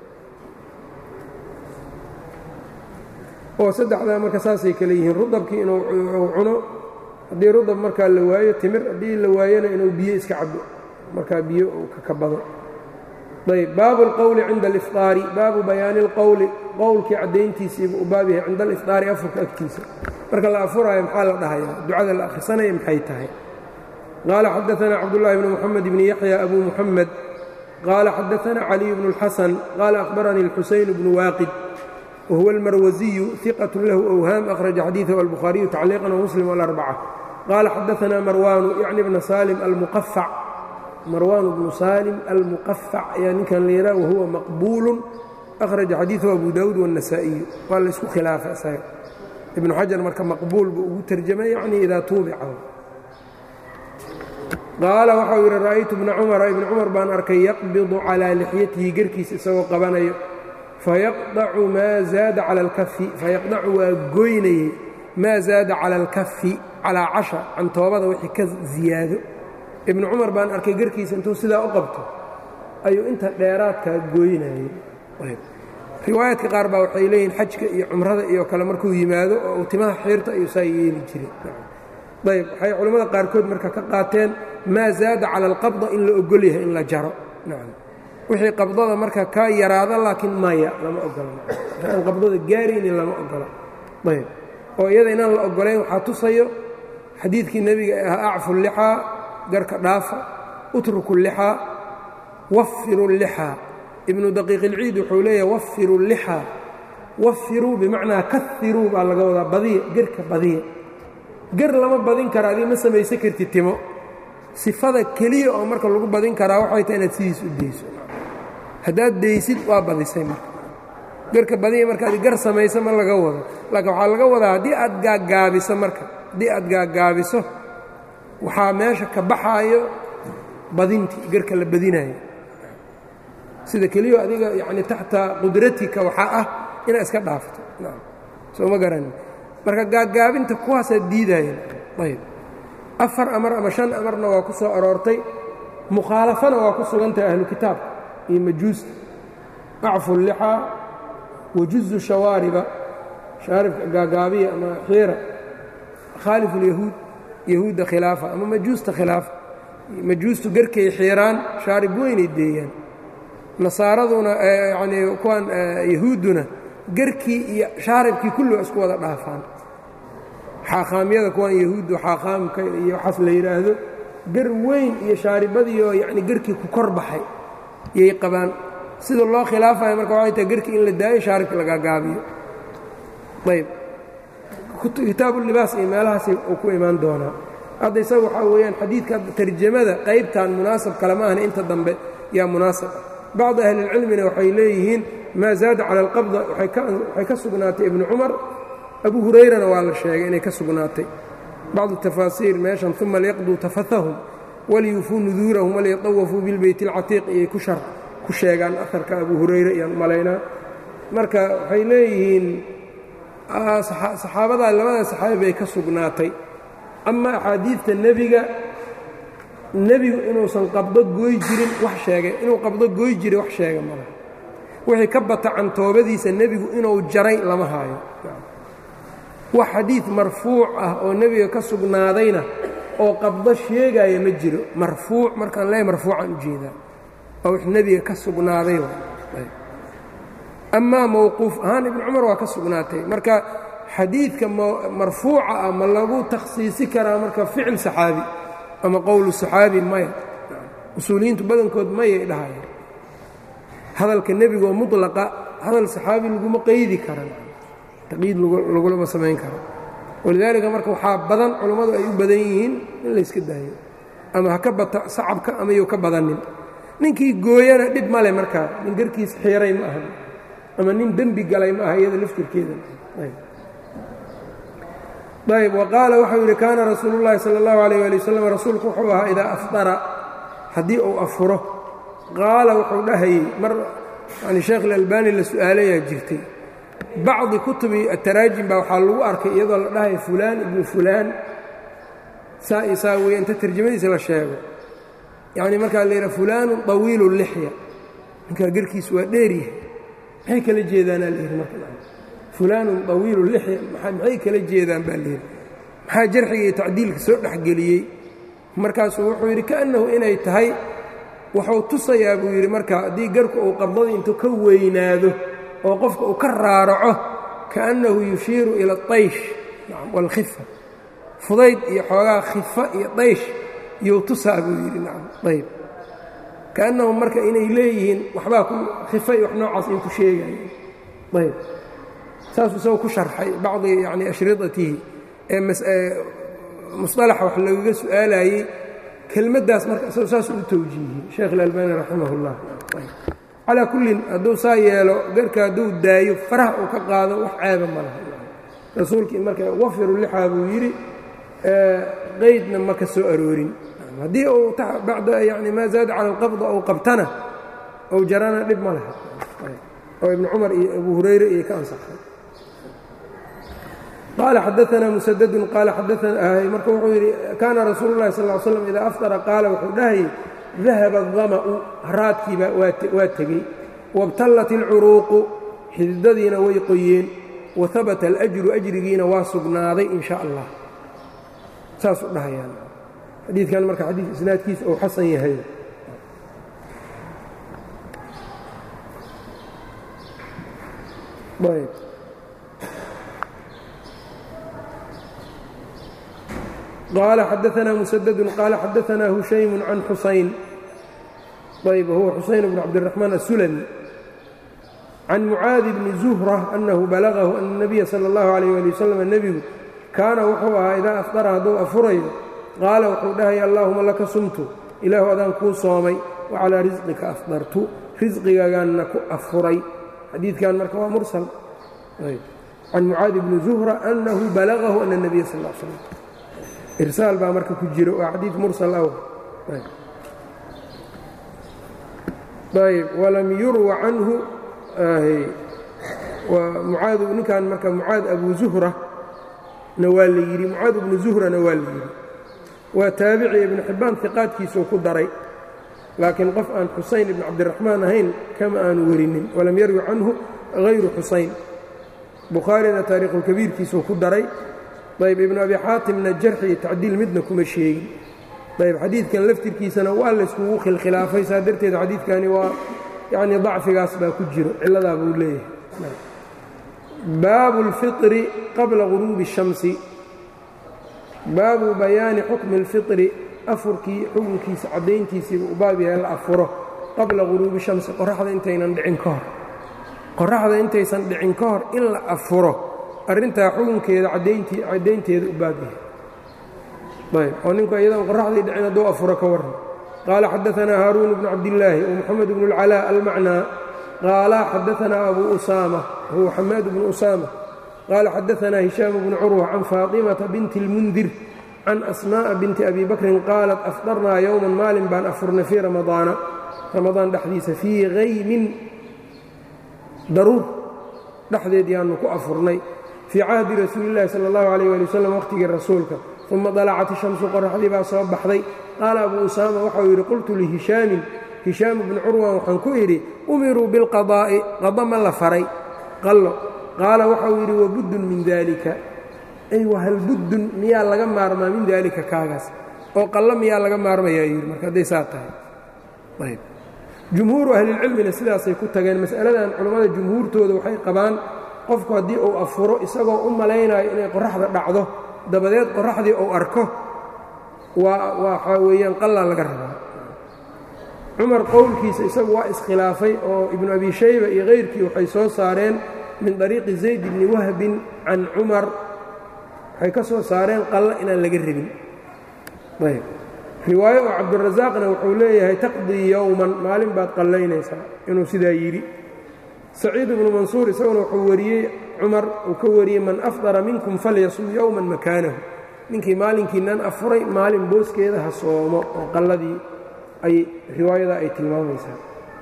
Speaker 1: oo saddexdaa marka saasay kale yihiin rudabkii inuu cuno haddii rudab markaa la waayo timir haddii la waayona inuu biyo iska cabo markaa biyo uu ka kabado ayb baabu اlqowli cinda alifطaari baabu bayaani اlqowli qowlkii caddayntiisiiba u baab yahay cinda alifطaari afurka agtiisa marka la afuraayo maxaa la dhahayaa ducada la akhrisanaya maxay tahay qaala xadaanaa cabdullahi bnu moxamed bni yaxya abu muxamed qaala xadaanaa caliy bnu اlxasan qaala akhbaranii اlxusayn bnu waaqid wahuwa almarwasiyu iqat lahu awhaam akhraja xadiidahu albukhaariyu tacliiqan wamuslim alarbaca qaala xadaanaa marwaanu yacni bna salim almuqafac marwaan bnu salim almuqafac ayaa ninkan la yidhaha wahuwa maqbuulu akhraja xadiidahu abu daawuud waالnasaa'iyu waa la isku khilaafa isaga ibnu xajar marka maqbuul buu ugu terjamay yacni idaa tuubicahu qaala waxau yidhi ra'aytu bna cumara ibna cumar baan arkay yaqbidu calaa lixyatihi gerkiisa isagoo qabanayo fayaqdacu maa zaada cala alkafi fayaqdacu waa goynayey maa zaada cala alkafi calaa casha cantoobada wixii ka ziyaado ibnu cumar baan arkay gerkiisa intuu sidaa u qabto ayuu inta dheeraadkaa gooynayey riwaayaadka qaar baa waxay leeyihin xajka iyo cumrada iyo kale markuu yimaado oo uu timaha xiirta ayuu saa yeeli jiray ayb waxay culimmada qaarkood marka ka qaateen maa zaada cala alqabda in la ogol yahay in la jaro wixii qabdada marka ka yaraada laakiin maya lama ogola aan qabdada gaaraynin lama ogola ayb oo iyada inaan la ogolayn waxaa tusayo xadiidkii nebiga ee ahaa acfu lixaa garka dhaafa utruku lixaa wafiru lixaa ibnu daqiiq ilciid wuxuu leeyahay wafiru lixaa wafiruu bimacnaa kairuu baa laga wadaa badiya gerka badiya ger lama badin kara adii ma samaysan kartid timo sifada keliya oo marka lagu badin karaa waxay tahay inaad sidiis u dayso haddaad daysid waa badisay marka garka badiya markaad gar samayso ma laga wado laakiin waxaa laga wadaa haddii aad gaagaabiso marka haddii aad gaagaabiso waxaa meesha ka baxaayo badintii garka la badinayo sida keliyo adiga yacni taxta qudratika waxaa ah inaad iska dhaafto soo ma garanin marka gaagaabinta kuwaasaa diidaayan ayb afar amar ama shan amarna waa ku soo aroortay mukhaalafana waa ku sugantahay ahlu kitaabka iyo majuusta acfu lixaa wajuzu shawaariba shaaribka gaagaabiya ama xiira khaalifu lyahuud yahuudda khilaafa ama majuusta khilaafa majuustu garkay xiiraan shaarib weynay deeyaan nasaaraduna yanii kuwan yahuudduna garkii iyo shaaribkii kulli waa isku wada dhaafaan xaaqaamyada kuwan yahuuddu xaaqaamka iyo waxaas la yidhaahdo gar weyn iyo shaaribadiioo yacni garkii ku kor baxay yay qabaan sida loo khilaafayo marka waxay tahay garkii in la daayo shaaribka la gaagaabiyo ayb kitaabulibaas iyo meelahaasi uu ku imaan doonaa hadda isaga waxaa weeyaan xadiidka tarjamada qaybtan munaasab kale ma ahna inta dambe yaa munaasab ah bacdu ahlilcilmina waxay leeyihiin maa zaada cala alqabda waxay ka sugnaatay ibnu cumar abu hurayrana waa la sheegay inay ka sugnaatay bacdu tafaasiir meeshan uma liyaqduu tafatahum waliyufuu nuduurahum waliyatawafuu bilbeyt اlcatiiq iyay ku sheegaan aharka abu hurayre iyaan malaynaa marka waxay leeyihiin saxaabadaa labada saxaabi bay ka sugnaatay ama axaadiidta nebiga nebigu inuusan qabdo gooy jirin wax sheegay inuu qabdo gooy jiray wax sheega mala wixii ka bata cantoobadiisa nebigu inuu jaray lama haayo wax xadiid marfuuc ah oo nebiga ka sugnaadayna oo qabdo sheegaya ma jiro marfuuc markaan leeyahay marfuucan ujeedaa oo wix nebiga ka sugnaaday amaa mowquuf ahaan ibnu cumar waa ka sugnaatay marka xadiidka marfuuca ah ma lagu takhsiisi karaa marka ficil saxaabi ama qowlu saxaabi maya usuuliyiintu badankood mayay dhahayaan hadalka nebigoo mutlaqa hadal saxaabi laguma qaydi karan taqyiid lagulama samayn karo walidaalika marka waxaa badan culammadu ay u badan yihiin in layska daayo ama ha ka bata sacabka ama yuu ka badanin ninkii gooyana dhib male markaa nin garkiis xiiray ma aha ama nin dembi galay ma aha iyada laftirkeeda ayb waqaala waxau yidhi kaana rasuulu llaahi sala allahu alayh ali wasalam rasuulku wuxuu ahaa idaa afdara haddii uu afuro qaala wuxuu dhahayey mar yani sheekh ilalbani la su'aalayaa jirtay bacdi kutubi ataraajim baa waxaa lagu arkay iyadoo la dhahaya fulaan ibnu fulaan saa iyo saa weeye inta tarjamadiisa la sheego yacni markaa la yidhaha fulaanu طawiilu lixya ninkaa garkiis waa dheeryahay maxay kala jeedaanaa layidhi marka fulaanun طawiilu lixya maxay kala jeedaan baa layidhi maxaa jarxiga iyo tacdiilka soo dhexgeliyey markaasuu wuxuu yidhi kaأnnahu inay tahay wuxuu tusayaa buu yidhi marka haddii garku uu qabdadii intuu ka weynaado oo qofka uu ka raaraco kaأnnahu yushiiru ila الطaysh wاlkhifa fudayd iyo xoogaa khifa iyo daysh iyou tusaa buu yidhi nacam ayb kaأnnahum marka inay leeyihiin waxbaa ku khifa iyo wax noocaas ay ku sheegayeen ayb saasuu isagoo ku sharxay bacdi yani ashridatihi ee musطalaxa wax lagaga su'aalayey kelmaddaas marka isagoo saasuu u tawjiihiyey sheekh ilalbani raximah اllah calaa kullin hadduu saa yeelo garka hadduu daayo faraha uu ka qaado wax ceeba ma laha rasuulkii marka wafiru lixaa buu yidhi qaydna ma ka soo aroorin haddii uu bacda yani maa zaada cala alqabda ou qabtana ou jarana dhib ma laha oo ibnu cumar iyo abu hurayre iyo ka ansaxay qaala xadaanaa musadadun qaala xadaana marka wuxuu yidhi kaana rasuulu llahi sal ll ly slam idaa afdara qaala wuxuu dhahayay dahaba adama'u haraadkiiba waa tegey wabtallat ilcuruuqu xididadiina way qoyeen wahabata alajru ajrigiina waa sugnaaday in sha allah saasuu dhahayaan xadiidkan marka xadiid isnaadkiisa uu xasan yahay qaala xadaanaa musadadun qaala xadaanaa hushaymu can xusayn ayb huwa xusayn bn cabdiraxmaan asulami can mucaadi bni zuhra annahu balagahu ana الnabiya salى اllahu alayh ali wasalam nebigu kaana wuxuu ahaa idaa afdara hadduu afurayo qaala wuxuu dhahaya allaahuma laka sumtu ilaahu adaan kuu soomay wacalaa risqika afdartu risqigaagaanna ku afuray xadiidkan marka waa mursal can mucaadi bni zuhra annahu balagahu ana الnabiya sal ا slam irsaal baa marka ku jiro waa xadiid mursal aw ayb walam yurwa canhu mucaad ninkan marka mucaad abu zuhra na waa la yidhi mucaad ibnu zuhrana waa la yidhi waa taabici ibnu xibbaan iqaadkiisuu ku daray laakiin qof aan xusayn ibn cabdiraxmaan ahayn kama aanu werinin walam yarwi canhu hayru xusayn bukhaarina taariikhulkabiirkiisuu ku daray ayb ibnu abi xaatimna jarxi iyo tacdiil midna kuma sheegin ayb xadiidkan laftirkiisana waa layskugu khilkhilaafay saa darteed xadiidkani waa yacnii dacfigaas baa ku jiro cilladaa buu leeyahay baabu اlfiطri qabla guruubi الshamsi baabu bayaani xukmi اlfiطri afurkii xukunkiisa caddayntiisiiba u baab yahay la afuro qabla guruubi shamsi qoraxda intaynan dhicin ka hor qoraxda intaysan dhicin ka hor in la afuro arrintaa xukunkeeda caddaynteeda u baab yahay ayb oo ninku iyadan qoraxdii dhicin hadduu afuro ka warran qaala xadaanaa haaruun bnu cabdillaahi wmoxamed bnu اlcalaa almacnaa qaala xadaanaa abu usaama huwa xamaad bnu usaama qaala xadaanaa hishaam bnu curwa can faaطimata binti اlmundir can asmaaءa binti abi bakrin qaalat afdarnaa yowman maalin baan afurnay fii ramadaana ramadaan dhexdiisa fii haymin daruur dhexdeed yaanu ku afurnay fii cahdi rasuuli اllahi salى اllahu alayh ali wasalam waqhtigii rasuulka uma dalacat ishamsu qoraxdii baa soo baxday qaala abu usaama waxau yidhi qultu lihishaamin hishaam bni curwan waxaan ku idhi umiruu bilqadaa'i qada ma la faray qallo qaala waxau yidhi wabuddun min daalika ay wahal buddun miyaa laga maarmaa min daalika kaagaas oo qallo miyaa laga maarmayaa yidhi marka hadday saa tahay ayb jumhuuru ahlilcilmina sidaasay ku tageen mas'aladan culammada jumhuurtooda waxay qabaan qofku haddii uu afuro isagoo u malaynayo inay qoraxda dhacdo dabadeed qoraxdii uu arko waa waxaa weeyaan qallaa laga rabaa cumar qowlkiisa isagu waa iskhilaafay oo ibnu abi shayba iyo kayrkii waxay soo saareen min طariiqi zayd bni wahbin can cumar waxay ka soo saareen qallo inaan laga rabin ayb riwaayo oo cabdurasaaqna wuxuu leeyahay taqdii yowman maalin baad qallaynaysaa inuu sidaa yidhi saciid ibnu mansuur isaguna wuxuu wariyey cumar uu ka wariyey man afdara minkum falyasum yowman makaanahu ninkii maalinkiinan afuray maalin booskeeda ha soomo oo qalladii ay riwaayadaa ay tilmaamaysaa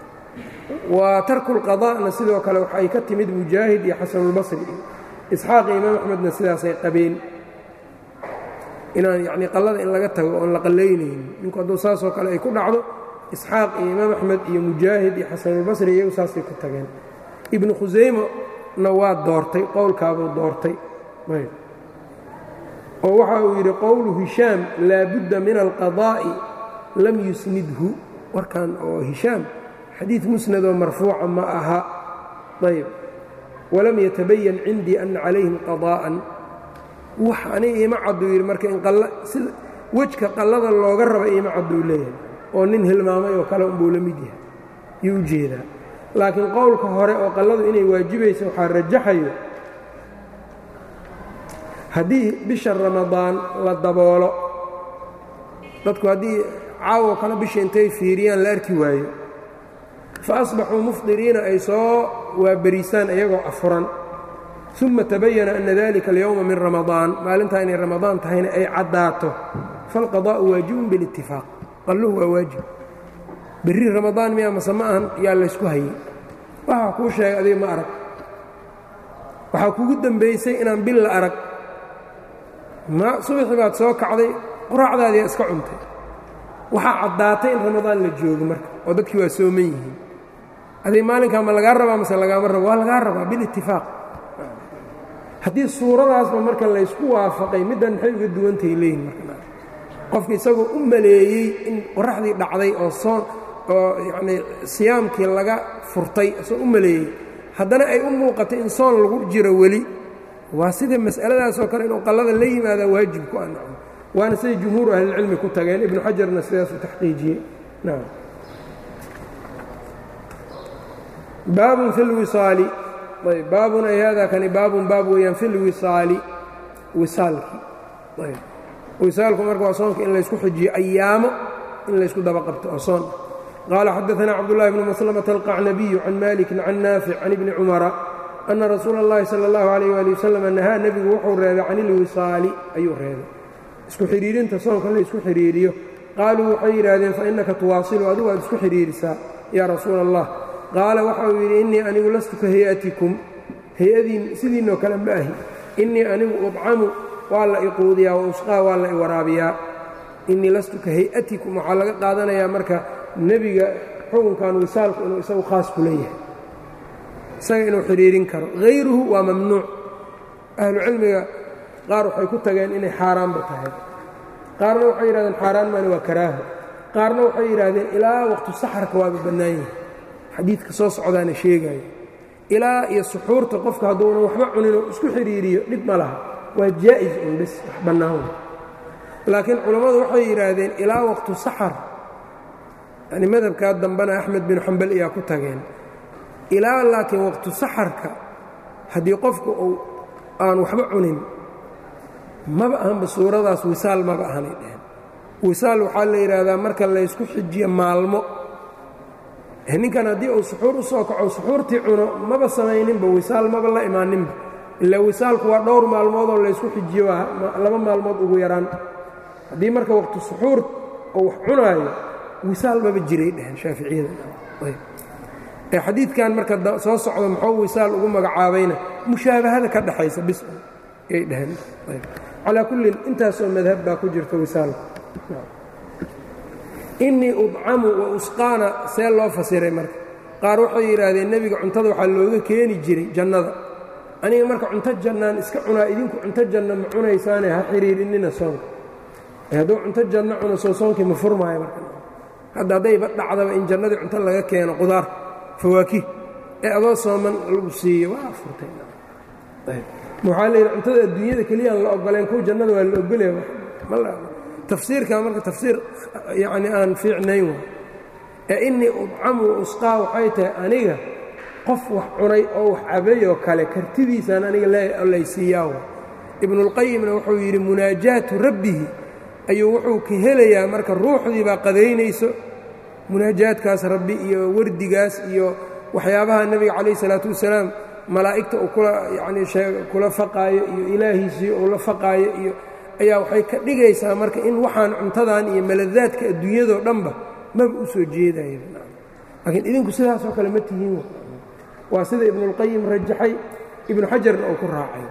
Speaker 1: waa tarku lqadaa'na sidoo kale waxay ka timid mujaahid iyo xasanulbasri iyo isxaaq iyo imaam axmedna sidaasay qabeen inaan yacnii qallada in laga tago oon la qallaynaynin ninku hadduu saasoo kale ay ku dhacdo isxaaq iyo imaam axmed iyo mujaahid iyo xasanulbasri iyagu saasay ku tageen ibnu khusaymana waa doortay qowlkaabuu doortay oo waxa uu yidhi qowlu hishaam laa budda min alqadaa'i lam yusnidhu warkan oo hishaam xadiid musnadoo marfuuca ma aha ayb walam yatabayan cindii ana calayhim qadaa'an wax aniga iima cadduu yidhi marka in sida wejka qallada looga raba iima cadduu leeyahay oo nin hilmaamay oo kale unbuu la mid yahay yuu u jeedaa laakiin qowlka hore oo qalladu inay waajibaysa waxaa rajaxayo haddii bisha ramadaan la daboolo dadku haddii caawo kale bisha intay fiiriyaan la arki waayo fa asbaxuu mufdiriina ay soo waaberiisaan iyagoo afuran uma tabayana ana dalika alyowma min ramadaan maalintaa inay ramadaan tahayna ay caddaato faalqadaa'u waajibun bilitifaaq qalluhu waa waajib berri ramadaan miyaa mase ma ahan yaa laysku hayey waxaa kuu sheegay adiga ma arag waxaa kugu dembaysay inaan bil la arag ma subaxii baad soo kacday quraacdaadiyaa iska cuntay waxaa caddaatay in ramadaan la joogo marka oo dadkii waa sooman yihiin adig maalinkaa ma lagaa rabaa mase lagaama rabo waa lagaa rabaa bilitifaaq haddii suuradaasba marka laysku waafaqay middan maxay uga duwantahay leeyihin marka qofka isagoo u maleeyey in qoraxdii dhacday oo soon oo yacnii siyaamkii laga furtay isagoo u maleeyey haddana ay u muuqatay in soon lagu jiro weli waa sida mas'aladaasoo kale inuu qallada la yimaadaa waajib ku anacmo waana siday jumhuuru ahlilcilmi ku tageen ibnu xajarna sidaasuu taxqiijiyey nacam baabun fi lwisaali ayb baabun ay haadaa kani baabun baab weeyaan fi lwisaali wisaalkii ayb wisaalku marka waa soonka in laysku xujiyo ayaamo in laysku daba qabto oo soon qaala xadaثna cabdالlahi bn mslmة الqacnabiyu can maliki can naafic can ibni cumara ana rasuula اllahi salى اllahu عalيh ali wasalam nahaa nebigu wuxuu reebay can ilwisaali ayuu reebay isku xidhiirinta soonka la isku xidhiiriyo qaaluu waxay yidhaahdeen fainaka tuwaasilu adigu aad isku xidhiirisaa yaa rasuula allah qaala waxa uu yidhi innii anigu lastu ka hayatikum hay-adiin sidiinoo kale ma ahi innii anigu udcamu waa la iquudiyaa wa usqaa waa la i waraabiyaa innii lastu ka hayatikum waxaa laga qaadanayaa marka nebiga xukunkan wisaalku inuu isagu khaas ku leeyahay isaga inuu xidhiirin karo hayruhu waa mamnuuc ahlucilmiga qaar waxay ku tageen inay xaaraanba tahay qaarna waxay yidhahdeen xaaraan maani waa karaaho qaarna waxay yidhaahdeen ilaa waqtu saxarka waaba bannaan yahay xadiidka soo socdaana sheegaayo ilaa iyo suxuurta qofka hadduunan waxba cuninoo isku xidhiiriyo dhib ma laha waa jaa'is un bis wax bannaan laakiin culammadu waxay yidhaahdeen ilaa waqtu saxar yani madhabkaa dambena axmed bin xambal ayaa ku tageen ilaa laakiin waqtu saxarka haddii qofku uu aan waxba cunin maba ahanba suuradaas wisaal maba ahanay dheheen wisaal waxaa la yidhaahdaa marka laysku xijiyo maalmo ninkan haddii uu suxuur u soo kaco suxuurtii cuno maba samayninba wisaal maba la imaaninba ilaa wisaalku waa dhowr maalmoodoo laysku xijiyo waa laba maalmood ugu yaraan haddii marka waqtu suxuur oo wax cunaayo wisaal maba jiray dheheen shaaficiyada ee xadiidkan marka soo socdo muxuu wisaal ugu magacaabayna mushaabahada ka dhaxaysa bis yay dheheen calaa kullin intaasoo madhab baa ku jirta wisaalka innii udcamu wa usqaana see loo fasiray marka qaar waxay yidhaahdeen nebiga cuntada waxaa looga keeni jiray jannada aniga marka cunto jannaan iska cunaa idinku cunto janna ma cunaysaane ha xidhiirinina soonka hadduu cunto janno cuno soo soonkii ma furmaayo marka hadda haddayba dhacdaba in jannadii cunto laga keeno qudaar fawaakih ee adoo sooman lagu siiyo waa furtay waxaa layidhi cuntada adduunyada keliyaan la ogoleen kuwa jannada waa la ogolaya tafsiirkaa marka tafsiir yacni aan fiicnayn wa ee innii udcamu wa usqaa waxay tahay aniga qof wax cunay oo wax cabayoo kale kartidiisaan aniga laysiiyaa wa ibnuulqayimna wuxuu yidhi munaajaatu rabbihi ayuu wuxuu ka helayaa marka ruuxdii baa qadaynayso munaajaadkaas rabbi iyo wardigaas iyo waxyaabaha nebiga calayh isalaatu wasalaam malaa'igta uu kula yacnii kula faqaayo iyo ilaahiisii uu la faqaayo iyo ayaa waxay ka dhigaysaa marka in waxaan cuntadan iyo maladaadka adduunyadoo dhanba maba u soo jeedaya laakiin idinku sidaasoo kale ma tihiin waa sida ibnuulqayim rajaxay ibnu xajarna uu ku raacay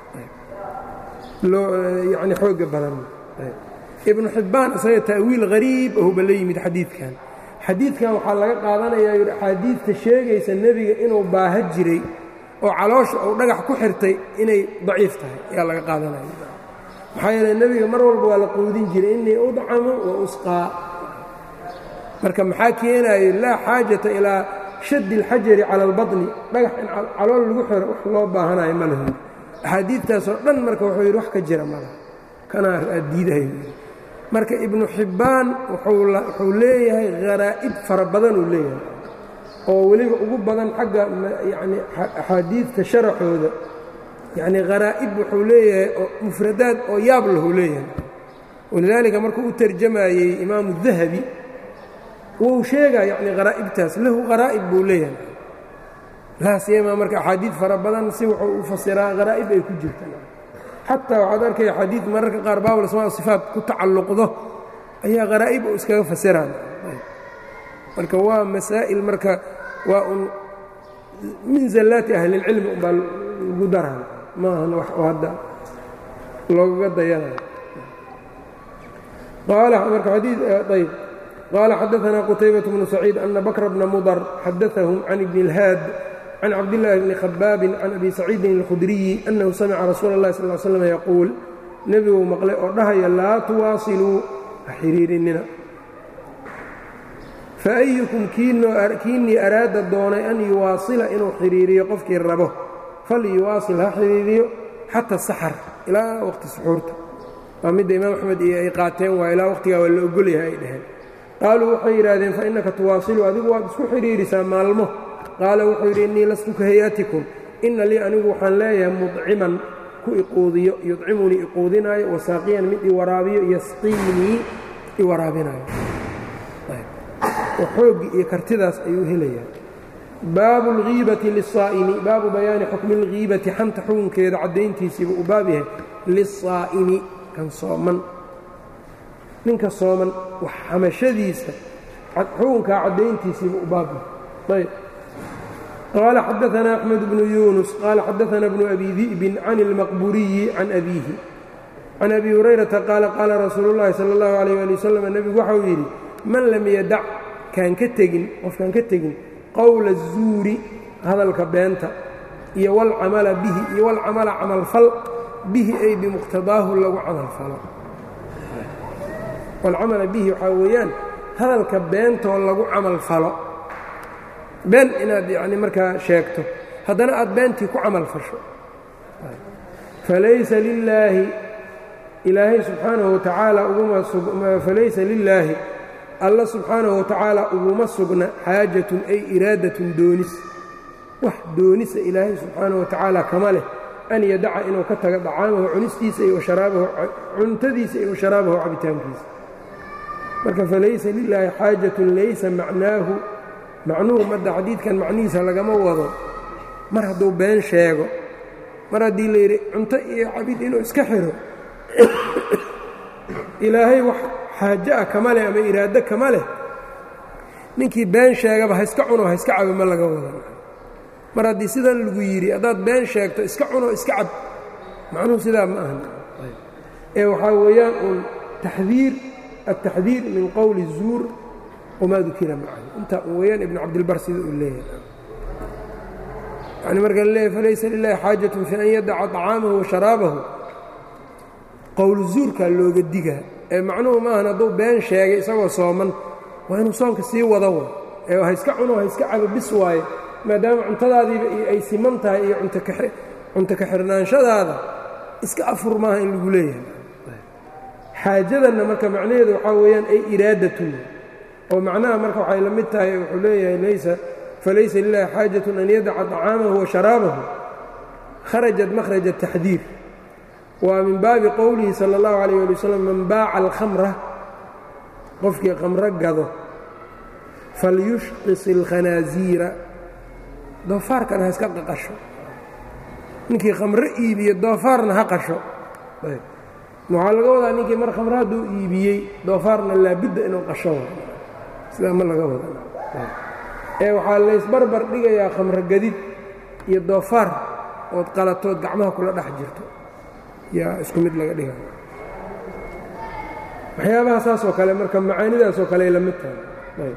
Speaker 1: yani xooga badan ibnu xibbaan isaga ta'wiil hariib ahuba la yimid xadiidkan xadiidkan waxaa laga qaadanayaa yidhi axaadiidta sheegaysa nebiga inuu baaha jiray oo caloosha uu dhagax ku xirtay inay daciif tahay ayaa laga qaadanaya maxaa yeele nebiga mar walba waa la quudin jiray innii udcamu wa usqaa marka maxaa keenaayo laa xaajata ilaa shaddi اlxajari cala albaطni dhagax in calool lagu xiro wax loo baahanayo ma laho axaadiidtaasoo dhan marka wuxuu yidhi wax ka jira malaha kanaa aad diidahay marka ibnu xibbaan wuxuu leeyahay kharaa'ib fara badan uu leeyahay oo weliba ugu badan xagga yani axaadiidta sharaxooda yacni kharaa'ib wuxuu leeyahay oo mufradaad oo yaab lahu leeyahay walidaalika markuu u tarjamayey imaamu dahabi wuu sheegaa yacni kharaa'ibtaas lahu kharaa'ib buu leeyahay laa siyamaa marka axaadiid fara badan si wuxuu u fasiraa kharaa'ib ay ku jirtaan xataa waxaad arkaya xadiid mararka qaar baabul asmaa sifaat ku tacalluqdo ayaa kharaa'ib oo iskaga fasiraan marka waa masaa'il marka waa un min zallaati ahlilcilmi umbaa lagu daraan maahan wax oo hadda loogaga dayanayo qaala marka xadiid ayb qaala xadaثana qutaybaة bnu saciid ana bakra bna mudar xadaثahum can ibni اlhaad can cabdillaahi bni khabaabin can abi saciidin اlkhudriyi annahu samica rasuula اllahi sal ly slam yaquul nebiguu maqlay oo dhahaya laa tuwaasiluu ha xidhiirinina faayukum kiinnii araada doonay an yuwaasila inuu xidhiiriyo qofkii rabo falyuwaasil ha xidhiiriyo xata saxar ilaa waqti suxuurta waa midda imaam axmed iyo ay qaateen waa ilaa waqtigaa waa la ogolyahay ay dhaheen qaaluu waxay yidhaahdeen fainaka tuwaasilu adigu waad isku xidhiirisaa maalmo qaala wuxuu yidhi innii lastu ka hayatikum inna lii anigu waxaan leeyahay mudciman ku iquudiyo yudcimunii iquudinaayo wasaaqiyan mid i waraabiyo yasqiinii i waraabinaayo oo xooggi iyo kartidaas ayuu helayaa. baabu اlghiibati liلsaa'imi baabu bayaani xukmi اlghiibati xanta xukunkeeda caddayntiisiiba uu baab yahay liلsaa'imi kan sooman ninka sooman wax xamashadiisa xukunkaa caddayntiisiiba uu baab yahay. ayb qaala xadaثna أxmed bnu yunus qaala xadaثna bnu abi di'bin can اlmaqburiyi can abiihi can abi hurayrata qaala qaala rasuulu اllahi salى اllahu عalيyه ali wasalam nebigu waxau yidhi man lam yadac kaan ka tegin qofkaan ka tegin qowla الzuuri hadalka beenta iyo wاlcamala bihi iyo wاlcamala camalfal bihi ay bimuqtadaahu lagu camalfalo. wاlcamala bihi waxaa weeyaan hadalka beentoo lagu camalfalo, been inaad yani markaa sheegto haddana aad beentii ku camal fasho. falaysa lilaahi ilaahay subxaanahu watacaala uguma falaysa lilaahi alla subxaanahu watacaala uguma sugna xaajatun ay iraadatun doonis wax doonisa ilaahay subxaanahu watacaala kama leh an yadaca inuu ka tago dacaamahu cunistiisa iyo sharaabahu cuntadiisa iyo sharaabahu cabitaankiisa. marka falaysa lilaahi xaajatun laysa macnaahu macnuhu madda xadiidkan macnihiisa lagama wado mar hadduu been sheego, mar haddii la yidhi cunto iyo cabid inuu iska xiro ilaahay wax xaaje ah kama leh ama iraado kama leh, ninkii been sheegaba ha iska cuno ha iska cabo ma laga wada. mar haddii sidan lagu yidhi haddaad been sheegto iska cuno iska cab, macnuhu sidaa ma ahan ee waxaa weeyaan uun taxdiir altaxdiir min qowli الzuur wamaa dukira macahu intaa un weeyaan ibnu cabdilbar sida uu leeyahay. yani marka la leeyahy falaysa lilahi xaajatun fi an yadaca طacaamahu wa sharaabahu qowlu zuurkaa looga digaa ee macnuhu maahan hadduu been sheegay isagoo sooman waa inuu soonka sii wada wa ee ha iska cuno ha iska cabo bis waaye maadaama cuntadaadiiba ay siman tahay iyo cunto ka xirnaanshadaada iska afur maaha in lagu leeyahay. xaajadanna marka macnaheedu waxaa weeyaan ay iraadatun oo macnaha marka waxay la mid tahay wuxuu leeyahay laysa falaysa lilahi xaajatun an yadaca طacaamahu wa sharaabahu kharajat makhraj الtaxdiir waa min baabi qowlihi salى اllahu عalيyه ali wasalam man baaca alkhamra qofkii khamro gado falyushqis اlkhanaaziira doofaarkana ha iska qaqasho, ninkii khamro iibiye doofaarna ha qasho. waxaa laga wadaa ninkii mar khamro hadduu iibiyey doofaarna laabudda inuu qasho sidaa ma laga wada ee waxaa laysbarbar dhigayaa khamro gadid iyo doofaar ood qalatood gacmaha kula dhex jirto yaa isku mid laga dhiga. waxyaabaha saas oo kale marka macaanidaas oo kale ay la mid tahay.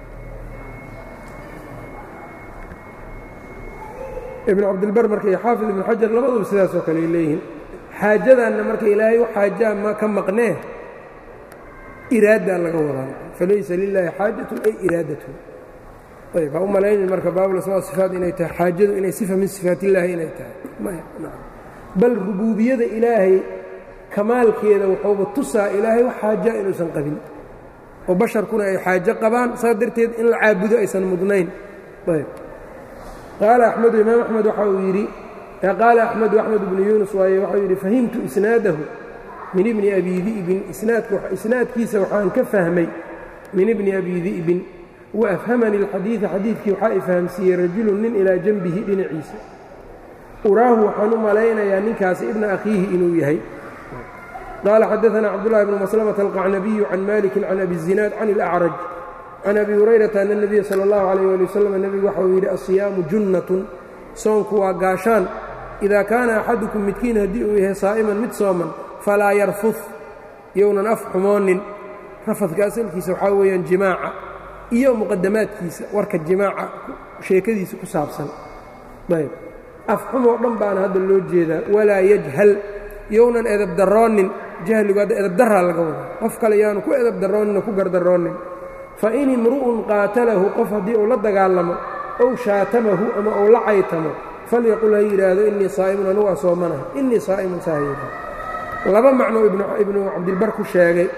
Speaker 1: ibnu cabdilbar marka iyo xaafid ibnu xajar labaduba sidaas oo kale ay leeyihiin. xaajadanna marka ilaahay wax xaajaa ma ka maqnee iraadaa laga wadaa falaysa lilaahi xaajatun ay iraadatun. ayb ha u malaynin marka baabulasmaa sifaat inay tahay xaajadu inay sifa min sifaat illaahi inay tahay maya bal rubuubiyada ilaahay kamaalkeeda wuxuuba tusaa ilaahay wax xaajaa inuusan qabin oo basharkuna ay xaajo qabaan saas darteed in la caabudo aysan mudnayn. ayb qaala axmedu imaam axmed waxa uu yidhi qaala axmedu axmed bnu yuunus waaye waxau yidhi fahimtu isnaadahu min ibni abi di'bin isnaadkiisa waxaan ka fahmay min ibni abi di'bin wa afhamanii alxadiida xadiidkii waxaa i fahamsiiyey rajulun nin ilaa janbihi dhinaciisa uraahu waxaan u malaynayaa ninkaasi ibna akhiihi inuu yahay. qaala xadaثna cabdullahi bnu maslamata alqacnabiyu can maliki can abi الzinaad can اlأcraj can abi hurayrata ana الnabiya salى اllahu عalيyه ali wasalam nebigu waxau yidhi asiyaamu junnatun soonku waa gaashaan idaa kaana axadukum midkiin haddii uu yahay saa'iman mid sooman falaa yarfud yownan af xumoonin. rafadka asalkiisa waxaa weeyaan jimaaca iyo muqadamaadkiisa warka jimaaca sheekadiisa ku saabsan. ayb af xumoo dhan baana hadda loo jeedaa. walaa yajhal yownan edabdaroonin, jahligu hadda edabdaraa laga wadaa, qof kale yaanu ku edabdarooninoo ku gardaroonin. fain imru'un qaatalahu qof haddii uu la dagaalamo ow shaatamahu ama uu la caytamo falyaqul ha yidhaahdo innii saa'imun anugu waa soomanaha innii saa'imun saa ha yidhaahdo. laba macnoo ibnu cabdilbar ku sheegay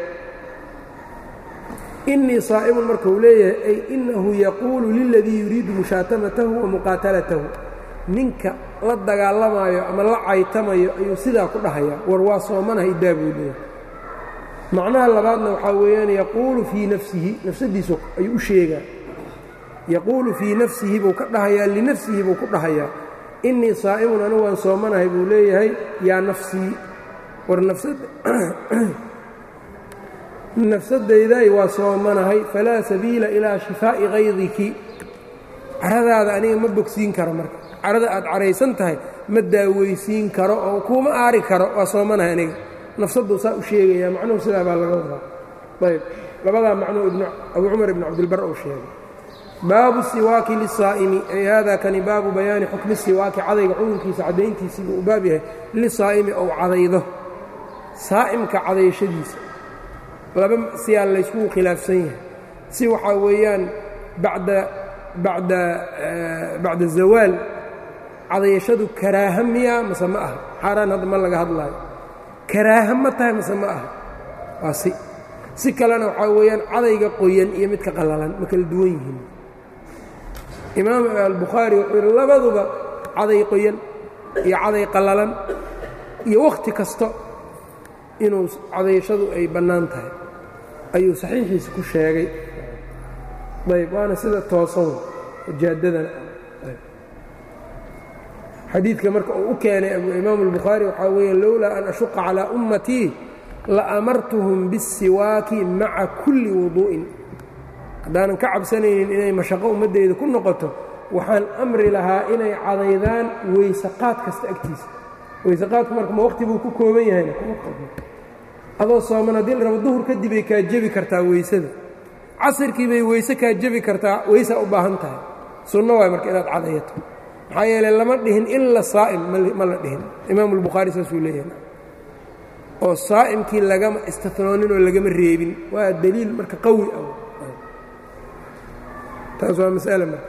Speaker 1: innii saa'imun markuu leeyahay ay innahu yaquulu liladii yuriidu mushaatamatahu wa muqaatalatahu ninka la dagaalamaayo ama la caytamayo ayuu sidaa ku dhahayaa war waa soomanaha iddaa buu leeyahay. macnaha labaadna waxaa weeyaan yaquulu fii nafsihi nafsadiisu ayuu u sheegaa yaquulu fii nafsihi buu ka dhahayaa linafsihi buu ku dhahayaa innii saa'imun anigu waan soomanahay buu leeyahay yaa nafsii war nafsadayday waa soomanahay falaa sabiila ilaa shifaa'i kaydiki caradaada aniga ma bogsiin karo marka carada aad caraysan tahay ma daaweysiin karo oo kuuma aari karo waa soomanahay aniga nafsaduu saa u sheegayaa macnuhu sidaa baa laga wadaa ayb labadaa macnuu abu cumar ibn cabdilbar uu sheegay baabu siwaaki lisaa'imi ay haadaa kani baabu bayaani xukmi siwaaki cadayga xukunkiisa caddayntiisii buu u baab yahay lisaa'imi ou cadaydo saa'imka cadayashadiisa laba siyaa layskugu khilaafsan yahay si waxaa weeyaan bada bada bacda zawaal cadayashadu karaaha miyaa mase ma aha xaaraan hadda ma laga hadlaayo karaaha ma tahay mase ma aha waa si si kalena waxaa weeyaan cadayga qoyan iyo midka qallalan ma kala duwan yihiin imaam albukhaari wuxuu yidhi labaduba caday qoyan iyo caday qallalan iyo wakhti kasta inuu cadayashadu ay bannaan tahay ayuu saxiixiisa ku sheegay ayb waana sida toosan jaadadana xadiidka marka uu u keenay imaamu albukhaari waxaa weeye lowlaa an ashuqa calaa ummatii la amartuhum biاsiwaaki maca kulli wuduu'in haddaanan ka cabsanaynin inay mashaqo ummaddeyda ku noqoto waxaan amri lahaa inay cadaydaan weysaqaad kasta agtiisa weysaqaadku marka ma waqti buu ku kooban yahayna adoo sooman haddii la rabo duhur kadib ay kaa jebi kartaa weysada casirkii bay weyse kaa jebi kartaa weysaa u baahan tahay sunno waay marka inaad cadayato maxaa yeeley lama dhihin ila saa'im ma la dhihin imaamu albukhaari saasuu leeyahay oo saa'imkii lagama istihnoonin oo lagama reebin waa daliil marka qawi ah taas waa mas'ale marka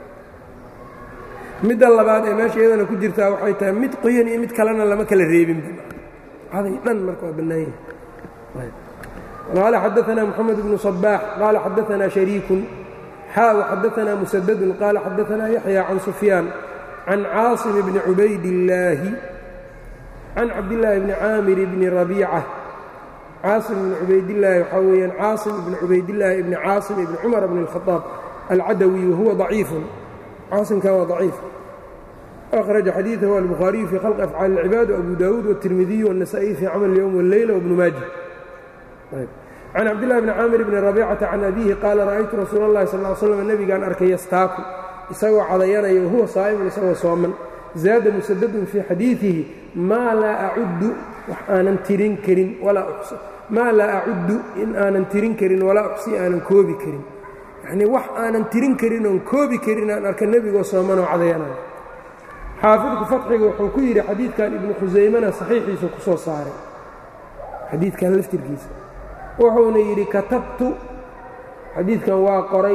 Speaker 1: midda labaad ee meesha iyadana ku jirtaa waxay tahay mid qoyan iyo mid kalena lama kala reebinba caday dhan marka waa bannaan yahay قال xدثنا محمد بن صباح قال xدثنا شhريك xا وxدثنا مسدد قال xدثنا يحيى عن سفيان عن cاaصم بن عubayd اللaahi عن cabداللahi بن cاamر بن ربيcة cاaصم بن عubaydاللahi waxaa weeyaan cاaصم بن عubaydاللahi بن cاaصم بن cمر بن الخطاaب الcadوي وهuوa ضaعيiف cاaصمkan waa ضaعيiف أخرج xadيiثه البخhاaرiيu في خلق أفعاaل العباad وأبو داود والتirmidي والنسائي في cمل اليوم والليلة وابن mاجه can cabdالlahi bni caamir bni rabiicata can abiihi qaala ra'aytu rasuula اllahi sal ly slam nebigaan arkay yastaaku isagoo cadayanaya wahuwa saa'imun isagoo sooman zaada musadadun fii xadiidihi maa laa acuddu wax aanan tirin karin maa laa acuddu in aanan tirin karin walaa uxsi aanan koobi karin yacnii wax aanan tirin karin oon koobi karin aan arka nebigoo soomanoo cadayanaya xaafidku fatxiga wuxuu ku yidhi xadiidkan ibnu khusaymana saxiixiisa ku soo saaray xadiidkan laftirkiisa wuxuuna yidhi katabtu xadiidkan waa qoray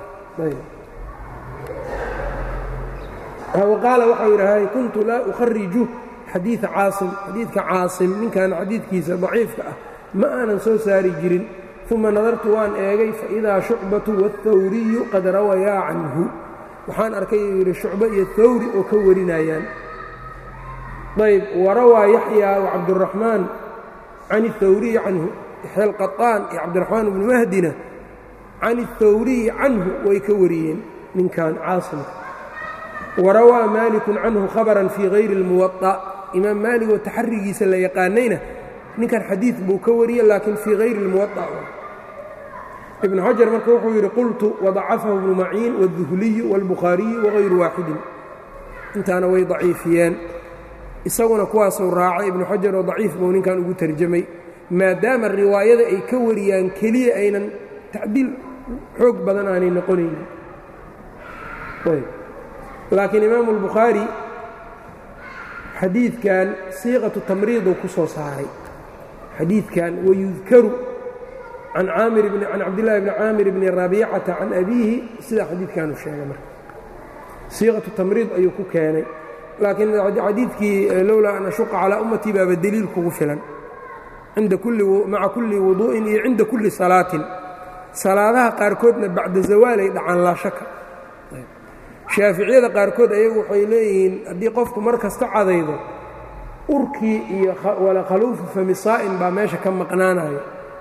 Speaker 1: qaala waxau yidhahay kuntu laa ukhariju xadiida caasim xadiidka caasim ninkan xadiidkiisa daciifka ah ma aanan soo saari jirin uma nadartu waan eegay faidaa shucbatu waاthawriyu qad rawayaa canhu waxaan arkay uu yidhi shucba iyo thawri oo ka warinayaan ayb warawaa yaxyaa wacabduraxmaan can اthawriyi canhu yaxya alqaطaan iyo cabdiraxmaan ibnu mahdina can اthawriyi canhu way ka wariyeen ninkan caasimka warawaa maalikun canhu khabaran fii hayri اlmuwaطa imaam maalig oo taxarigiisa la yaqaanayna ninkan xadiid buu ka wariyey laakiin fii hayri اlmuwaطa ibnu xajar marka wuxuu yidhi qultu wadacafahu ibnu maciin wاduhliyu wاlbukhaariyu wagayru waaxidin intaana way daciifiyeen isaguna kuwaasuu raacay ibnu xajar oo daciif buu ninkan ugu tarjamay maadaama riwaayada ay ka wariyaan keliya aynan tacdiil xoog badan aanay noqonaynin laakiin imaamu اlbukhaari xadiidkan siiqatu tamriiduu ku soo saaray xadiidkan wayudkaru can caamir bn can cabdillahi bni caamir bni rabiicata can abiihi sidaa xadiidkanuu sheegay marka siiqatu tamriid ayuu ku keenay laakiin xadiidkii lowlaa an ashuqa calaa ummatii baaba deliil kugu filan maca kulli wuduu'in iyo cinda kulli salaatin salaadaha qaarkoodna bacda zawaalay dhacaan laa shaka shaaficiyada qaarkood ayagu waxay leeyihiin haddii qofku mar kasta cadaydo urkii iyo wala khaluufu fami saa'im baa meesha ka maqnaanayo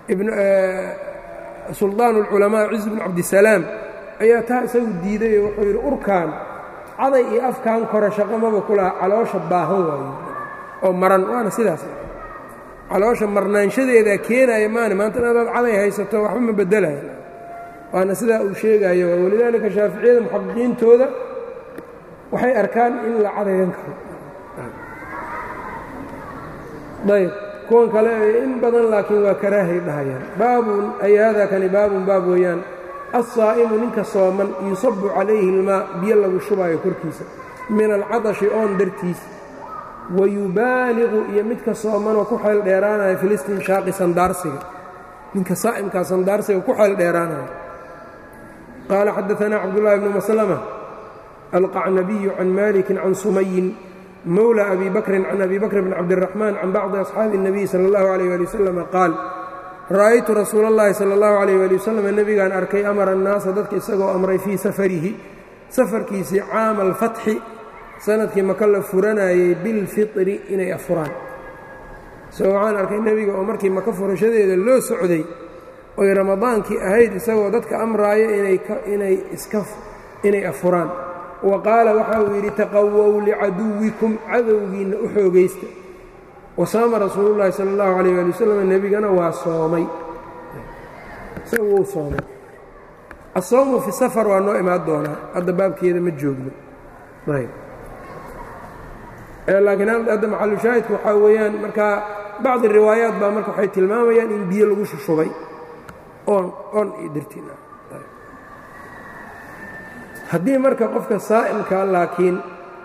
Speaker 1: ibn suldaan اlculamaa ciz bn cabdisalaam ayaa taa isagu diiday oo wuxuu yidhi urkaan caday iyo afkaan kore shaqo maba ku laha caloosha baahan waayo oo maran waana sidaas caloosha marnaanshadeedaa keenaya maana maanta inaadaad caday haysato waxba ma beddelaya waana sidaa uu sheegayo walidaalika shaaficiyada muxaqiqiintooda waxay arkaan in la cadayan karo ayb kuwan kale in badan laakiin waa karaahay dhahayaan baabun ay haadaa kani baabun baab weeyaan alsaa'imu ninka sooman yusabu calayhi ilmaa biyo lagu shubaayo korkiisa min alcadashi oon dartiis wayubaaliqu iyo midka soomanoo ku xeel dheeraanaya fi listinshaaqi sandaarsiga ninka saa'imkaa sandaarsiga ku xeel dheeraanaya qaala xadaanaa cabdullaahi bnu maslama alqacnabiyu can malikin can sumayin mowlى abi bakrin can abi bakr bn cabdiraxmaan can bacdi asxaabi الnabiy salى اllahu عalيyh ali waslama qaal ra'aytu rasuula اllahi salى اllahu عalيyh ali wasalam nebigaan arkay amara الnaasa dadka isagoo amray fii safarihi safarkiisii caama alfatxi sanadkii maka la furanayey bilfitri inay afuraan isagoo waxaan arkay nebiga oo markii maka furashadeeda loo socday oy ramadaankii ahayd isagoo dadka amraaya inay afuraan wa qaala waxa uu yidhi taqawow licaduwikum cadowgiinna u xoogaysta wa saama rasuulu llaahi sala allahu calayh ali wasalam nebigana waa soomay isagu wuu soomay asoomu fi safar waa noo imaan doonaa hadda baabkeeda ma joogno ayb laakiin hadda maxalushaahidku waxaa weeyaan markaa bacdi riwaayaat baa marka waxay tilmaamayaan in biyo lagu shushubay oon oon iyo dartiin haddii marka qofka saa'imka laakiin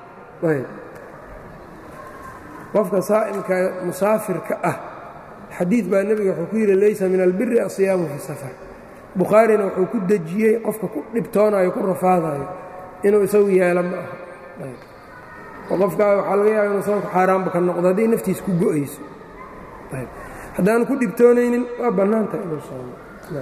Speaker 1: qofka saa'imka musaafirka ah xadiid baa nebiga wuxuu ku yidhi laysa min albiri asiyaamu fi safar bukhaarina wuxuu ku dejiyey qofka ku dhibtoonayo ku rafaadayo inuu isagu yeelo ma aha oo qofkaa waxaa laga yaaba inuu soonka xaaraanba ka noqdo hadday naftiis ku go'ayso haddaanu ku dhibtoonaynin waa bannaantaha inuu soomo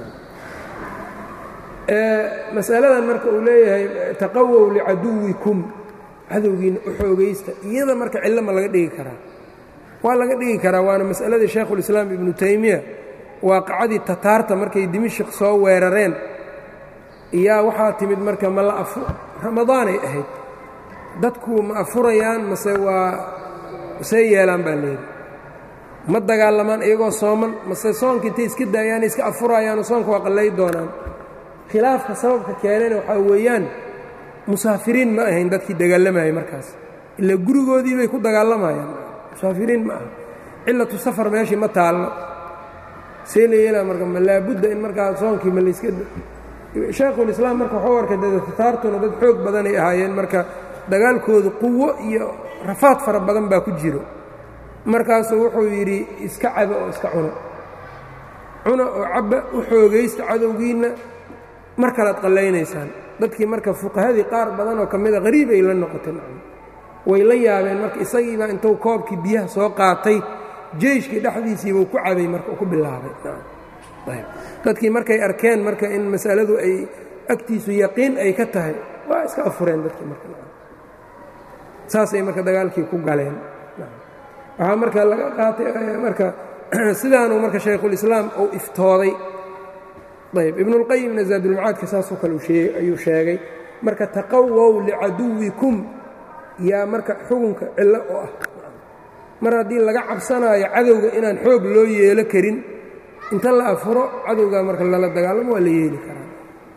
Speaker 1: masaladan marka uu leeyahay taqawow licaduwikum cadowgiinna u xoogaysta iyada marka cillo ma laga dhigi karaa waa laga dhigi karaa waana mas'aladii shaykhulislaam ibnu taymiya waaqicadii tataarta markay dimashik soo weerareen iyaa waxaa timid marka ma la ramadaanay ahayd dadku ma afurayaan mase waa see yeelaan baa leeyihi ma dagaalamaan iyagoo sooman mase soonka intay iska daayaan iska afurayaanoo soonka waa qallay doonaan khilaafka sababka keenana waxaa weeyaan musaafiriin ma ahayn dadkii dagaalamayay markaas ilaa gurigoodii bay ku dagaalamayaan musaafiriin ma aha cillatu safar meeshii ma taallo see la yeelaa marka ma laabudda in markaa soonkii ma layska shaykhulislaam marka waxuu arkay dadataartuna dad xoog badanay ahaayeen marka dagaalkooda quwo iyo rafaad fara badan baa ku jiro markaasuu wuxuu yidhi iska caba oo iska cuno cuna oo cabba u xoogaysta cadowgiinna mar kalead qallaynaysaan dadkii marka fuqahadii qaar badanoo ka mida qariib ay la noqotay way la yaabeen marka isagiibaa intuu koobkii biyaha soo qaatay jeyshkii dhexdiisiibuu ku cabay marka ku bilaabay dadkii markay arkeen marka in masaladu ay agtiisu yaqiin ay ka tahay waa iska afureen dadkii marka saasay marka dagaalkii ku galeen waxaa marka laga qaatay marka sidaanuu marka shaykhulislaam uu iftooday ayb ibnulqayimna zaadulmacaadka saasoo kale ayuu sheegay marka taqawow licaduwikum yaa marka xukunka cillo oo ah mar haddii laga cabsanaayo cadowga inaan xoog loo yeelo karin inta la afuro cadowgaa marka lala dagaalamo waa la yeeli karaa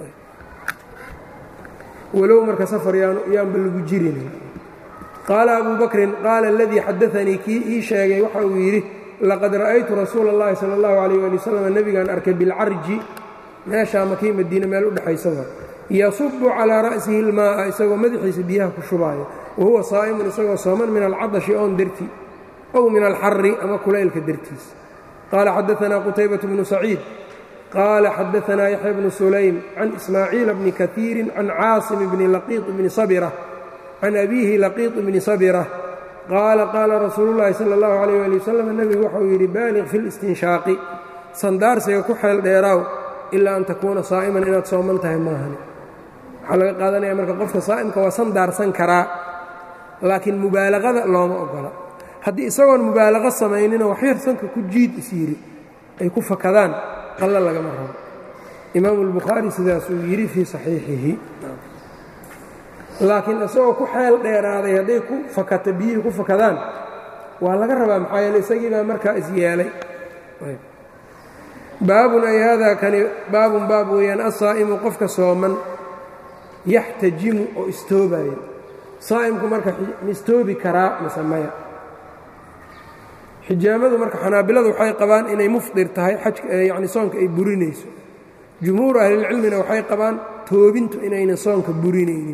Speaker 1: walow marka safar yaanba lagu jirinin qaala abu bakrin qaala aladii xadaanii kii ii sheegay waxa uu yidhi laqad ra'aytu rasuula اllahi salى اllahu عalيh ali wasalam nebigaan arkay bilcarji meeshaa makii madiine meel u dhexaysaba yasubu calىa ra'sihi اlmaa'a isagoo madaxiisa biyaha ku shubaayo wahuwa saa'imun isagoo sooman min alcadashi oon darti ow min alxari ama kulaylka dartiis qaala xadaanaa qutaybaة bnu saciid qaala xadaanaa yaxya bnu sulaym can ismaaciila bni kaiiri can caasim bni laqiiط bni sabira can abiihi laqiiط bni sabira qaala qaala rasuulu llaahi sala اllahu calayh ali wasalam nebigu waxau yidhi baaliq fi listinshaaqi sandaarsiga ku xeel dheeraaw ilaa an takuuna saa'iman inaad sooman tahay maahani waxaa laga qaadanaya marka qofka saa'imka waa sandaarsan karaa laakiin mubaalaqada looma ogola haddii isagoon mubaalaqo samaynino waxyar sanka ku jiid is yidhi ay ku fakadaan qalla lagama rabo. imaamu albukhaari sidaasuu yidhi fii saxiixihi. laakiin isagoo ku xeel dheeraaday hadday ku fakata biyihii ku fakadaan waa laga rabaa, maxaa yeele isagii baa markaa is yeelay. baabun ay haadaa kani baabun baab weeyaan asaa'imu qofka sooman yaxtajimu oo istoobayo. saa'imku marka ma istoobi karaa mase maya? xijaamadu marka xanaabiladu waxay qabaan inay mufdir tahay, yani soonka ay burinayso. jumhuur ahlilcilmina waxay qabaan toobintu inaynan soonka burinaynin.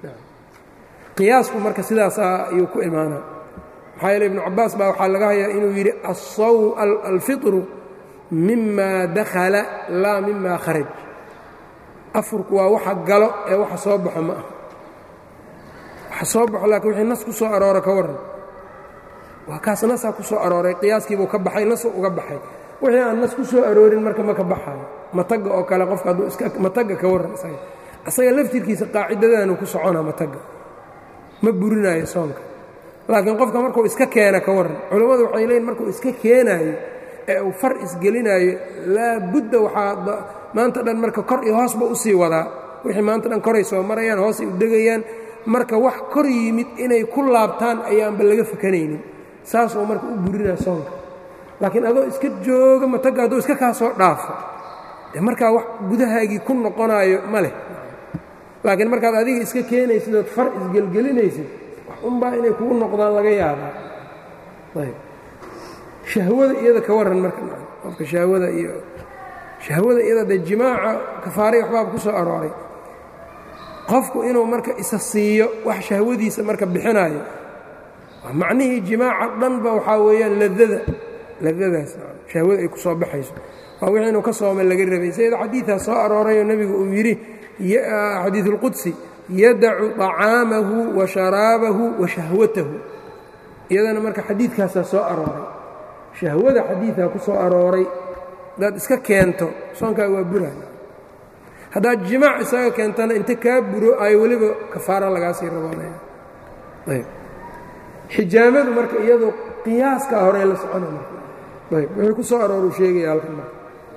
Speaker 1: qiyaasku marka sidaasaa ayuu ku imaanaa. maxaa yeele ibnu cabbaas baa waxaa laga hayaa inuu yidhi alfitru mima dakhala laa mima kharaj. afurku waa waxa galo ee waxa soo baxo ma ah. waxa soo baxo laakiin wixii nas ku soo aroora ka warran, waa kaas nasaa ku soo arooray, qiyaaskiibuu ka baxay, nasuu uga baxay. wixii aan nas ku soo aroorin marka ma ka baxayo. matagga oo kale qofka hadduu iska matagga ka warran isaga isaga laftirkiisa qaacidadaanu ku soconaa matagga ma burinayo soonka. laakiin qofka markuu iska keena ka warran, culammadu waxay leeyiin markuu iska keenaayo ee uu far isgelinaayo laabudda waxaa maanta dhan marka kor iyo hoosba u sii wadaa. wixii maanta dhan koray soo marayaan, hoosay u degayaan. marka wax kor yimid inay ku laabtaan ayaanba laga fakanaynin. saas oo marka u burinaa soonka. laakiin adoo iska jooga matagga hadduu iska kaa soo dhaafo dee markaa wax gudahaagii ku noqonaayo ma leh. laakiin markaad adiga iska keenaysid ood far isgelgelinaysid wax unbaa inay kugu noqdaan laga yaabaa. ayb shahwada iyada ka warran marka qofka shahwada iyo shahwada iyada dee jimaaca kafaaray waxbaaba ku soo arooray. qofku inuu marka isa siiyo wax shahwadiisa marka bixinaayo macnihii jimaaca dhanba waxaa weeyaan ladada ladadaas shahwada ay ku soo baxayso waa wixii inuu ka sooma laga rabay. sida xadiidaa soo aroorayoo nebigu uu yidhi xadiiث اlqudsi yadacu طacaamahu wa sharaabahu wa shahwatahu. iyadana marka xadiidkaasaa soo arooray, shahwada xadiidaa ku soo arooray. haddaad iska keento soonkaaga waa buraya. haddaad jimaac isaga keentana inta kaa buro ay weliba kafaara lagaa sii raboonaya. ayb xijaamadu marka iyadoo qiyaaskaa hore la socona marka ayb wuxuu ku soo arooru sheegaya halkan marka.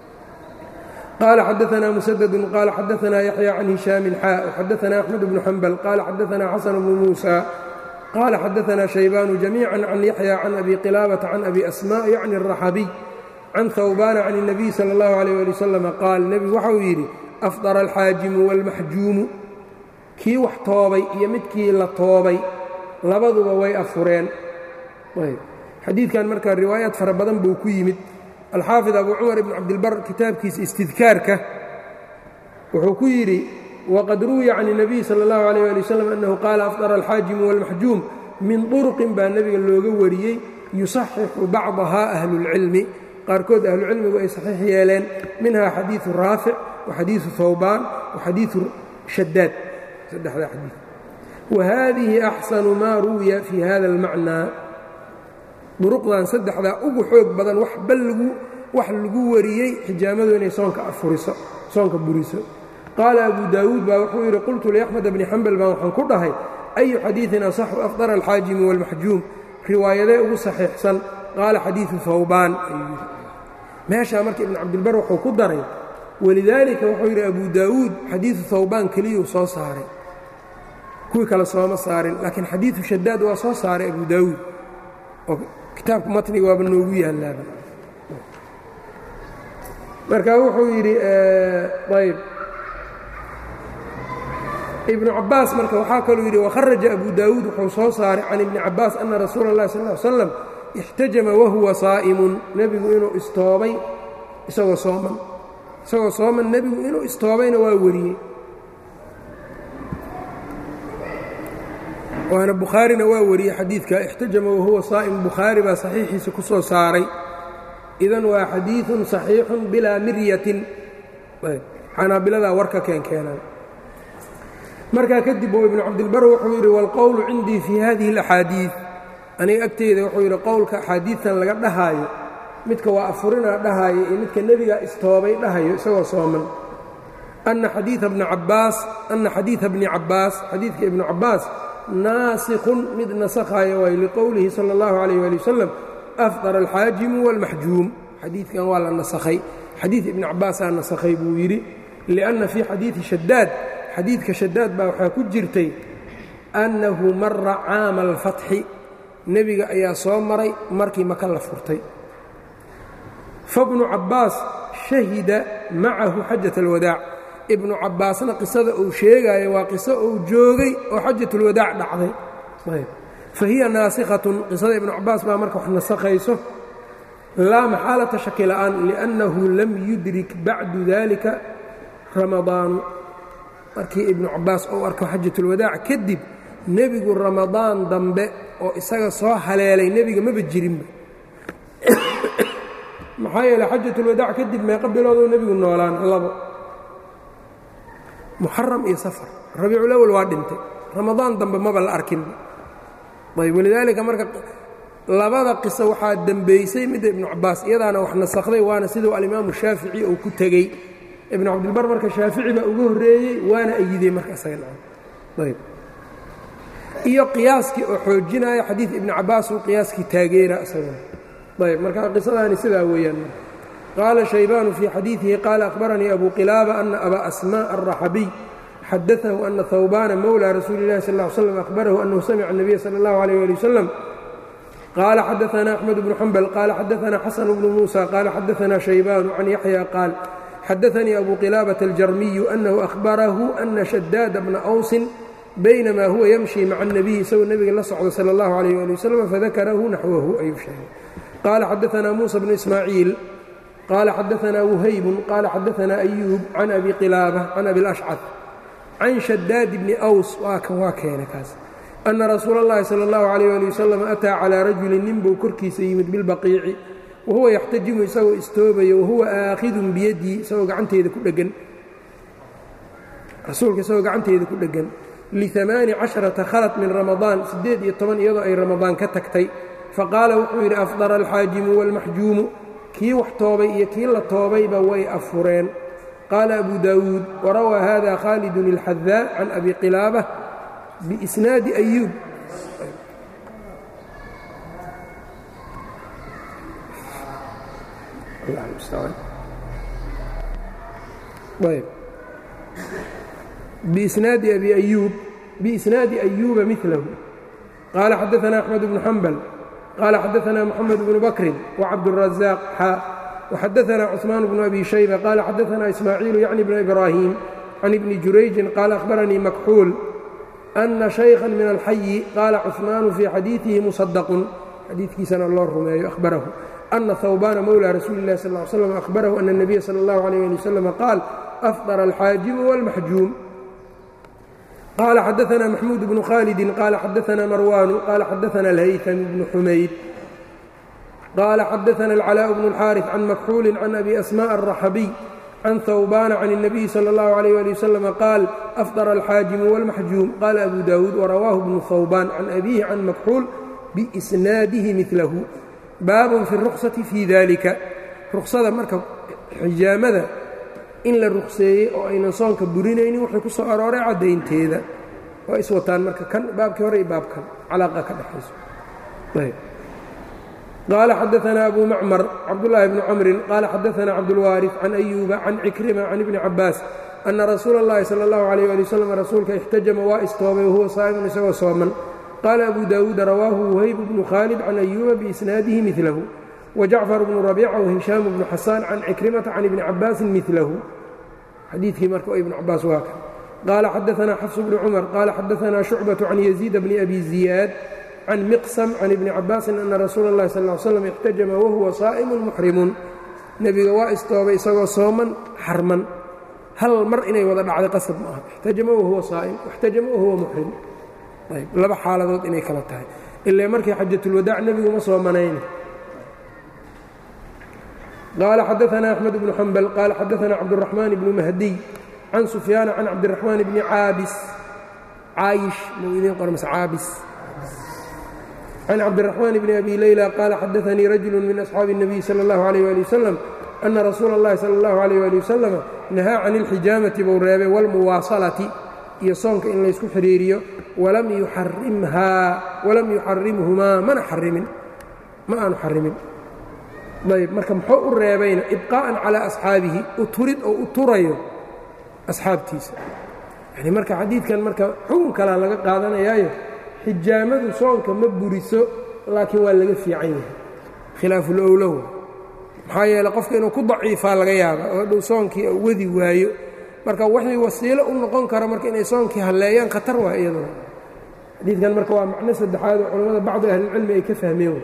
Speaker 1: قال xدثنا مسدد قال xدثنا يحيى عن هiشام xاء وxدثنا أحمد بن حنبل قال xدثنا xسن بن موسى قال xدثنا شيبان جميعا عن يحيى عن أبي قلابة عن أبي أسماء يعني الرحبي عن ثوبان عن النبي صلى الله عليه ولي وسلم قال نبي waxau yidhi أفطر الxاaجiم والمaxjuuم kii wax toobay iyo midkii la toobay labaduba way afureen. xadiidkan marka riwaayaad fara badan buu ku yimid. alxaafid abu cumar ibn cabdilbar kitaabkiisa istidkaarka wuxuu ku yidhi waqad ruwiya can الnabiy salى اllahu عalيه ali wslam annahu qaala afطara alxaajimu wاlmaxjuum min طurqin baa nebiga looga wariyey yusaxixu bacdaha ahluاlcilmi. qaarkood ahlucilmigu ay saxiix yeeleen minha xadiiثu raafic waxadiiثu hawbaan waxadiiثu shadaad saddexdaa xadiid. wahadihi axsanu maa ruwiya fii hada اlmacnaa. duruqdan saddexdaa ugu xoog badan waxba lagu wax lagu wariyey xijaamadu inay soonka afuriso soonka buriso. qaala abu daawuud baa wuxuu yidhi qultu liaxmed bni xambal baan waxaan ku dhahay ayu xadiiثin asaxu afdara alxaajimi wاlmaxjuum, riwaayadee ugu saxiixsan? qaala xadiiثu hawbaan ayuu yidhi. meeshaa marka ibn cabdilbar wuxuu ku daray walidaalika wuxuu yidhi abu daawuud xadiiثu hawbaan keliyuu soo saaray, kuwii kale sooma saarin. laakiin xadiiثu shadaad waa soo saaray abu daawuud oo kitaabka matniga waaba noogu yaalaaba. marka wuxuu yidhi ayb ibnu cabaas marka waxaa kaluu yidhi wakharaja abu daawuud wuxuu soo saaray can ibni cabaas ana rasuula اllahi sal ly slam ixtajama wahuwa saa'imun, nebigu inuu istoobay isagoo sooman isagoo sooman nebigu inuu istoobayna waa wariyey. waana bukhaarina waa wariyey xadiidka ixtajama wahuwa saa'im. bukhaari baa saxiixiisa ku soo saaray. idan waa xadiiثun صaxiixun bilaa miryatin. xanaabiladaa warka keenkeenan. markaa kadib uu ibnu cabdilbar wuxuu yidhi wاlqowlu cindii fii hadihi اlaxaadiiث, aniga agteyda wuxuu yidhi qowlka axaadiidtan laga dhahaayo midka waa afurinaa dhahaayo iyo midka nebigaa istoobay dhahayo isagoo sooman ana xadiiثa bni cabaas ana xadiiثa bni cabaas xadiidka ibnu cabaas naasikun mid nasakhaayo waay liqowlihi salى اllahu عalayh ali wasalam afطara alxaajimu wاlmaxjuum. xadiidkan waa la nasakhay xadiid ibni cabaasaa nasakhay buu yidhi lianna fii xadiidi shadaad xadiidka shadaad baa waxaa ku jirtay annahu mara caama alfatxi nebiga ayaa soo maray markii maka la furtay fabnu cabbaas shahida macahu xajat alwadaac ibnu cabbaasna qisada uu sheegaayo waa qiso uu joogay oo xajatulwadaac dhacday fa hiya naasikhatun qisada ibnu cabbaas baa marka wax nasakhayso laa maxaalata shaki la'aan liannahu lam yudrik bacdu dalika ramadaanu markii ibnu cabbaas uu arko xajatulwadaac kadib nebigu ramadaan dambe oo isaga soo haleelay nebiga maba jirinba maxaa yeele xajatulwadaac kadib meeqa biloodoo nebigu noolaan labo muxaram iyo safar rabiiculawal waa dhintay ramadaan dambe maba la arkinba ayb walidaalika marka labada qiso waxaa dembaysay midda ibnu cabbaas iyadaana wax nasakhday waana siduu alimaamu shaafici uu ku tegey ibnu cabdilbar marka shaafici baa uga horreeyey waana ayidey marka isaga ayb iyo qiyaaskii oo xoojinaya xadiid ibni cabbaas uu qiyaaskii taageera isagana ayb marka qisadaani sidaa weeyaan qaala shaybaanu fii xadiidihi qaala akhbaranii abu qilaaba ana abaa asmaa alraxabiy xadaahu ana hawbaana mowla rasuuli اllahi sal ll slam ahbarahu annahu samica الnabiya salى اllahu عalيh ali wasalam qaala xadaثana axmed bnu xambal qaala xadaثana xasan bnu muusa qaala xadaثana shaybaanu can yaxya qaal xadaثanii abu qilaabata aljarmiyu annahu ahbarahu ana shadaada bna awsin baynama huwa yamshi maca الnabiy isagoo nebiga la socdo salى اllahu عalيh ali wasalam fadakarahu naxwahu ayuu sheegay qaala xadaثana muusa bnu ismaaciil qaala xadaثana wuhaybun qaala xadaثana ayuub can abi qilaaba can abi اlashcad can shadaad bni aws waa kan waa keena kaas anna rasuula اllahi salى اllahu عalيh ali wasalam ataa calىa rajulin nin buu korkiisa yimid bilbaqiici wahuwa yaxtajimu isagoo istoobayo wahuwa aakhidun biyadii isagoo gacanteeda ku dheggan rasuulka isagoo gacanteeda ku dheggan liamaani casharata khalat min ramadaan siddeed iyo toban iyadoo ay ramadaan ka tagtay faqaala wuxuu yidhi afdara alxaajimu wاlmaxjuumu kii wax toobay iyo kii la toobayba way afureen qaala abu daawuud warawaa hada khaalidun اlxadaa can abi qilaabة biisnaadi ayuub biisnaadi abi ayuub biisnaadi ayuuba milahu qaala xadaثana axmed bnu xambal qaala xadaثana moxamed bnu bakrin wacabdالrazaaq xaa وxadaثna cثmaan bnu abi shayba qaala xadaثna ismaaciilu yacni bna ibraahim can ibni jurayjin qaala akhbaranii makxuul أna شhaykha min alxayi qaala cثmaanu fii xadiiثihi muصadaqun xadiidkiisana loo rumeeyo ahbarahu أna hawbaana mowlى rasuuli الlahi sal ه slm ahbarahu ana الnabiya salى اllahu عalيه ali waslm qaal afطara alxaajimu wاlmaxjuum qaala xadaثna maxmuud bnu khaalidi qaala xadaثna marwaanu qaala xadaثna alhayثam bnu xumayd qaala xadaثna alclاء bnu الxاariث can makxuuli can abi asmاء الraxabiy can hawbaana can الnabiyi salى اllahu عalيh ali waslm qaal afطara alxaajimu wاlmaxjuum qaala abu daawuud warawaahu bnu hawbaan can abihi can makxuul biisnaadihi milahu baabun fi الruksati fii dalika ruksada marka xijaamada in la rukseeyey oo aynan soonka burinaynin waxay ku soo arooray caddaynteeda waa iswataan marka kan baabkii hore iyo baabkan calaaqa ka dhexayso qaala xadaثna abu macmar cabdالlahi bni camrin qaala xadaثna cabdulwaariث can ayuuba can cikrima can ibni cabaas ana rasuula اllahi salى اllahu عalيh ali waslm rasuulka ixtajama waa istoobay wahuwa saa'imun isagoo sooman qaala abu daawuuda rawaahu wuhayb bnu khaalid can ayuuba biisnaadihi milahu wajacfar bnu rabiica wahishaam bnu xasaan can cikrimata can ibni cabaasin milahu xadiidkii marka ibnu cabaas waa kan qaala xadaثna xafs bnu cumar qaala xadaثna shucbaة can yaziid bni abi ziyaad can miqsam can ibni cabaasin ana rasuula اllahi sal ly slam ixtajama wahuwa saa'imun muxrimun nebiga waa istoobay isagoo sooman xarman hal mar inay wada dhacday qasab ma aha ixtajama wahuwa saa'im waxtajama wahuwa muxrim ayb laba xaaladood inay kala tahay ilaa markii xajatulwadaac nebigu ma soomanayni qaala xadaثna axmed bnu xambal qaala xadaثna cabdالraxmaan bnu mahdiy can sufyaana can cabdiraxmaan bni caabis caayish mau idiin qormas caabis can cabdiraxmaan bni abi leyla qaala xadaثanii rajulu min asxaabi الnabiy salى اllahu عalيh ali wasalam ana rasuula اllahi salى اllahu عalيh ali wasalam nahaa can اlxijaamati buu reebay wاlmuwaasalati iyo soonka in laysku xidhiiriyo walam yuxarimhaa walam yuxarimhumaa mana xarimin ma aanu xarimin ayb marka muxuu u reebayna ibqaa'an calaa asxaabihi u turid oo u turayo asxaabtiisa yani marka xadiidkan marka xukun kalaa laga qaadanayaayo xijaamadu soonka ma buriso laakiin waa laga fiican yahay khilaafulowlow maxaa yeele qofka inuu ku daciifaa laga yaaba oo dhow soonkii wadi waayo marka wixii wasiilo u noqon kara marka inay soonkii halleeyaan khatar waa iyaduna xadiidkan marka waa macno saddexaad oo culammada bacdu ahlilcilmi ay ka fahmeen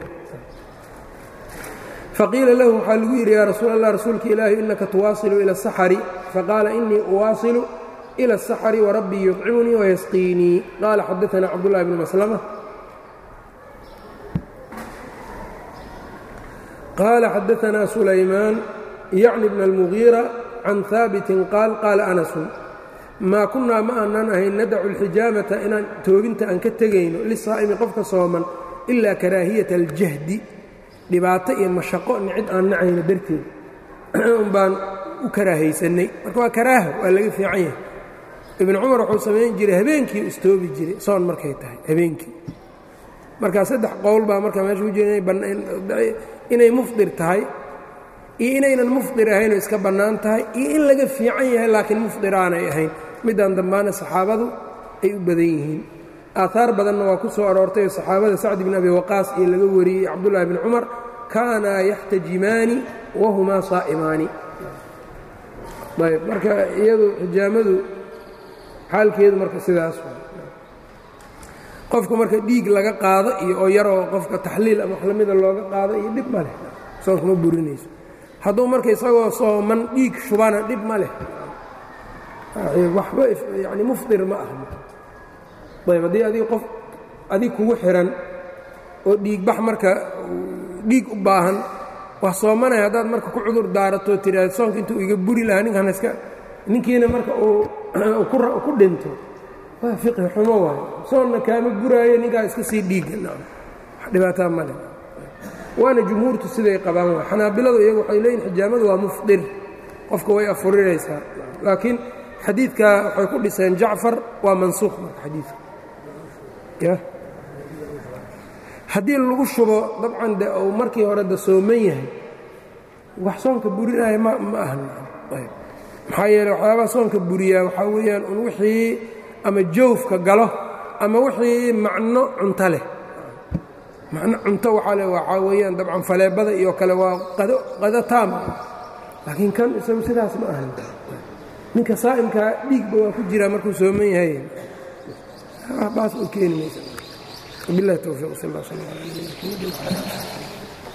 Speaker 1: faqiila lahu waxaa lagu yidhi yaa rasuul allah rasuulka ilaahi innaka tuwaasilu ila asaxari faqaala innii uwaasilu ila asaxari warabbii yuطcimunii wayasqiinii qaala xadaanaa cabdullahi bnu maslama qaala xadaanaa sulaymaan yacni bna almugiira can haabitin qaal qaala anasun maa kunnaa ma aanan ahayn nadacu alxijaamata inaan toobinta aan ka tegayno lisaa'imi qofka sooman ilaa karaahiyata aljahdi dhibaato iyo mashaqo nicid aan nacayno darteed un baan u karaahaysanay marka waa karaaha waa laga fiican yahay ibnu cumar wuxuu samayn jiray habeenkii istoobi jiray soon markay tahay habeenkii markaa saddex qowl baa markaa meesha ku jira inay mufdir tahay iyo inaynan mufdir ahaynoo iska bannaan tahay iyo in laga fiican yahay laakiin mufdir aanay ahayn midaan dambaana saxaabadu ay u badan yihiin aahaar badanna waa ku soo aroortay saxaabada sacd bn abi waqaas iyo laga wariyey cabdullaahi bni cumar kaanaa yaxtajimaani wahumaa saa'imaani ayb marka iyadu xijaamadu xaalkeedu marka sidaas qofka marka dhiig laga qaado iyo oo yaroo qofka taxliil ama wax lamida looga qaado iyo dhib ma leh soonka ma burinayso hadduu marka isagoo sooman dhiig shubana dhib ma leh waxba yani mufdir ma aha ayb haddii adig qof adig kugu xihan oo dhiigbax marka dhiig u baahan wax soomanaya haddaad marka ku cudur daaratoo tiraahdo soonka intuu iga buri lahaa ninkan iska ninkiina marka uu ku dhinto waa fiqhi xumo waayo soonna kaama buraayo ninkaa iska sii dhiigga wax dhibaataa ma leh waana jumhuurtu siday qabaan waa xanaabiladu iyagu waxay leeyihin xijaamadu waa mufdir qofka way afurinaysaa laakiin xadiidka waxay ku dhiseen jacfar waa mansuuq marka xadiidka haddii lagu shubo dabcan de uu markii hore da sooman yahay wax soonka burinaya ma ma ahan maxaa yeele waxyaabaha soonka buriyaa waxaa weeyaan un wixii ama jawfka galo ama wixii macno cunto leh macno cunto waxaa le waxaa weeyaan dabcan faleebada iyo kale waa qado qado taama laakiin kan isagu sidaas ma ahan ninka saa'imkaa dhiigba waa ku jiraa markuu sooman yahay baas u keeni maysa billahi tawfiiq sal allah sala ala nabiyina maxamed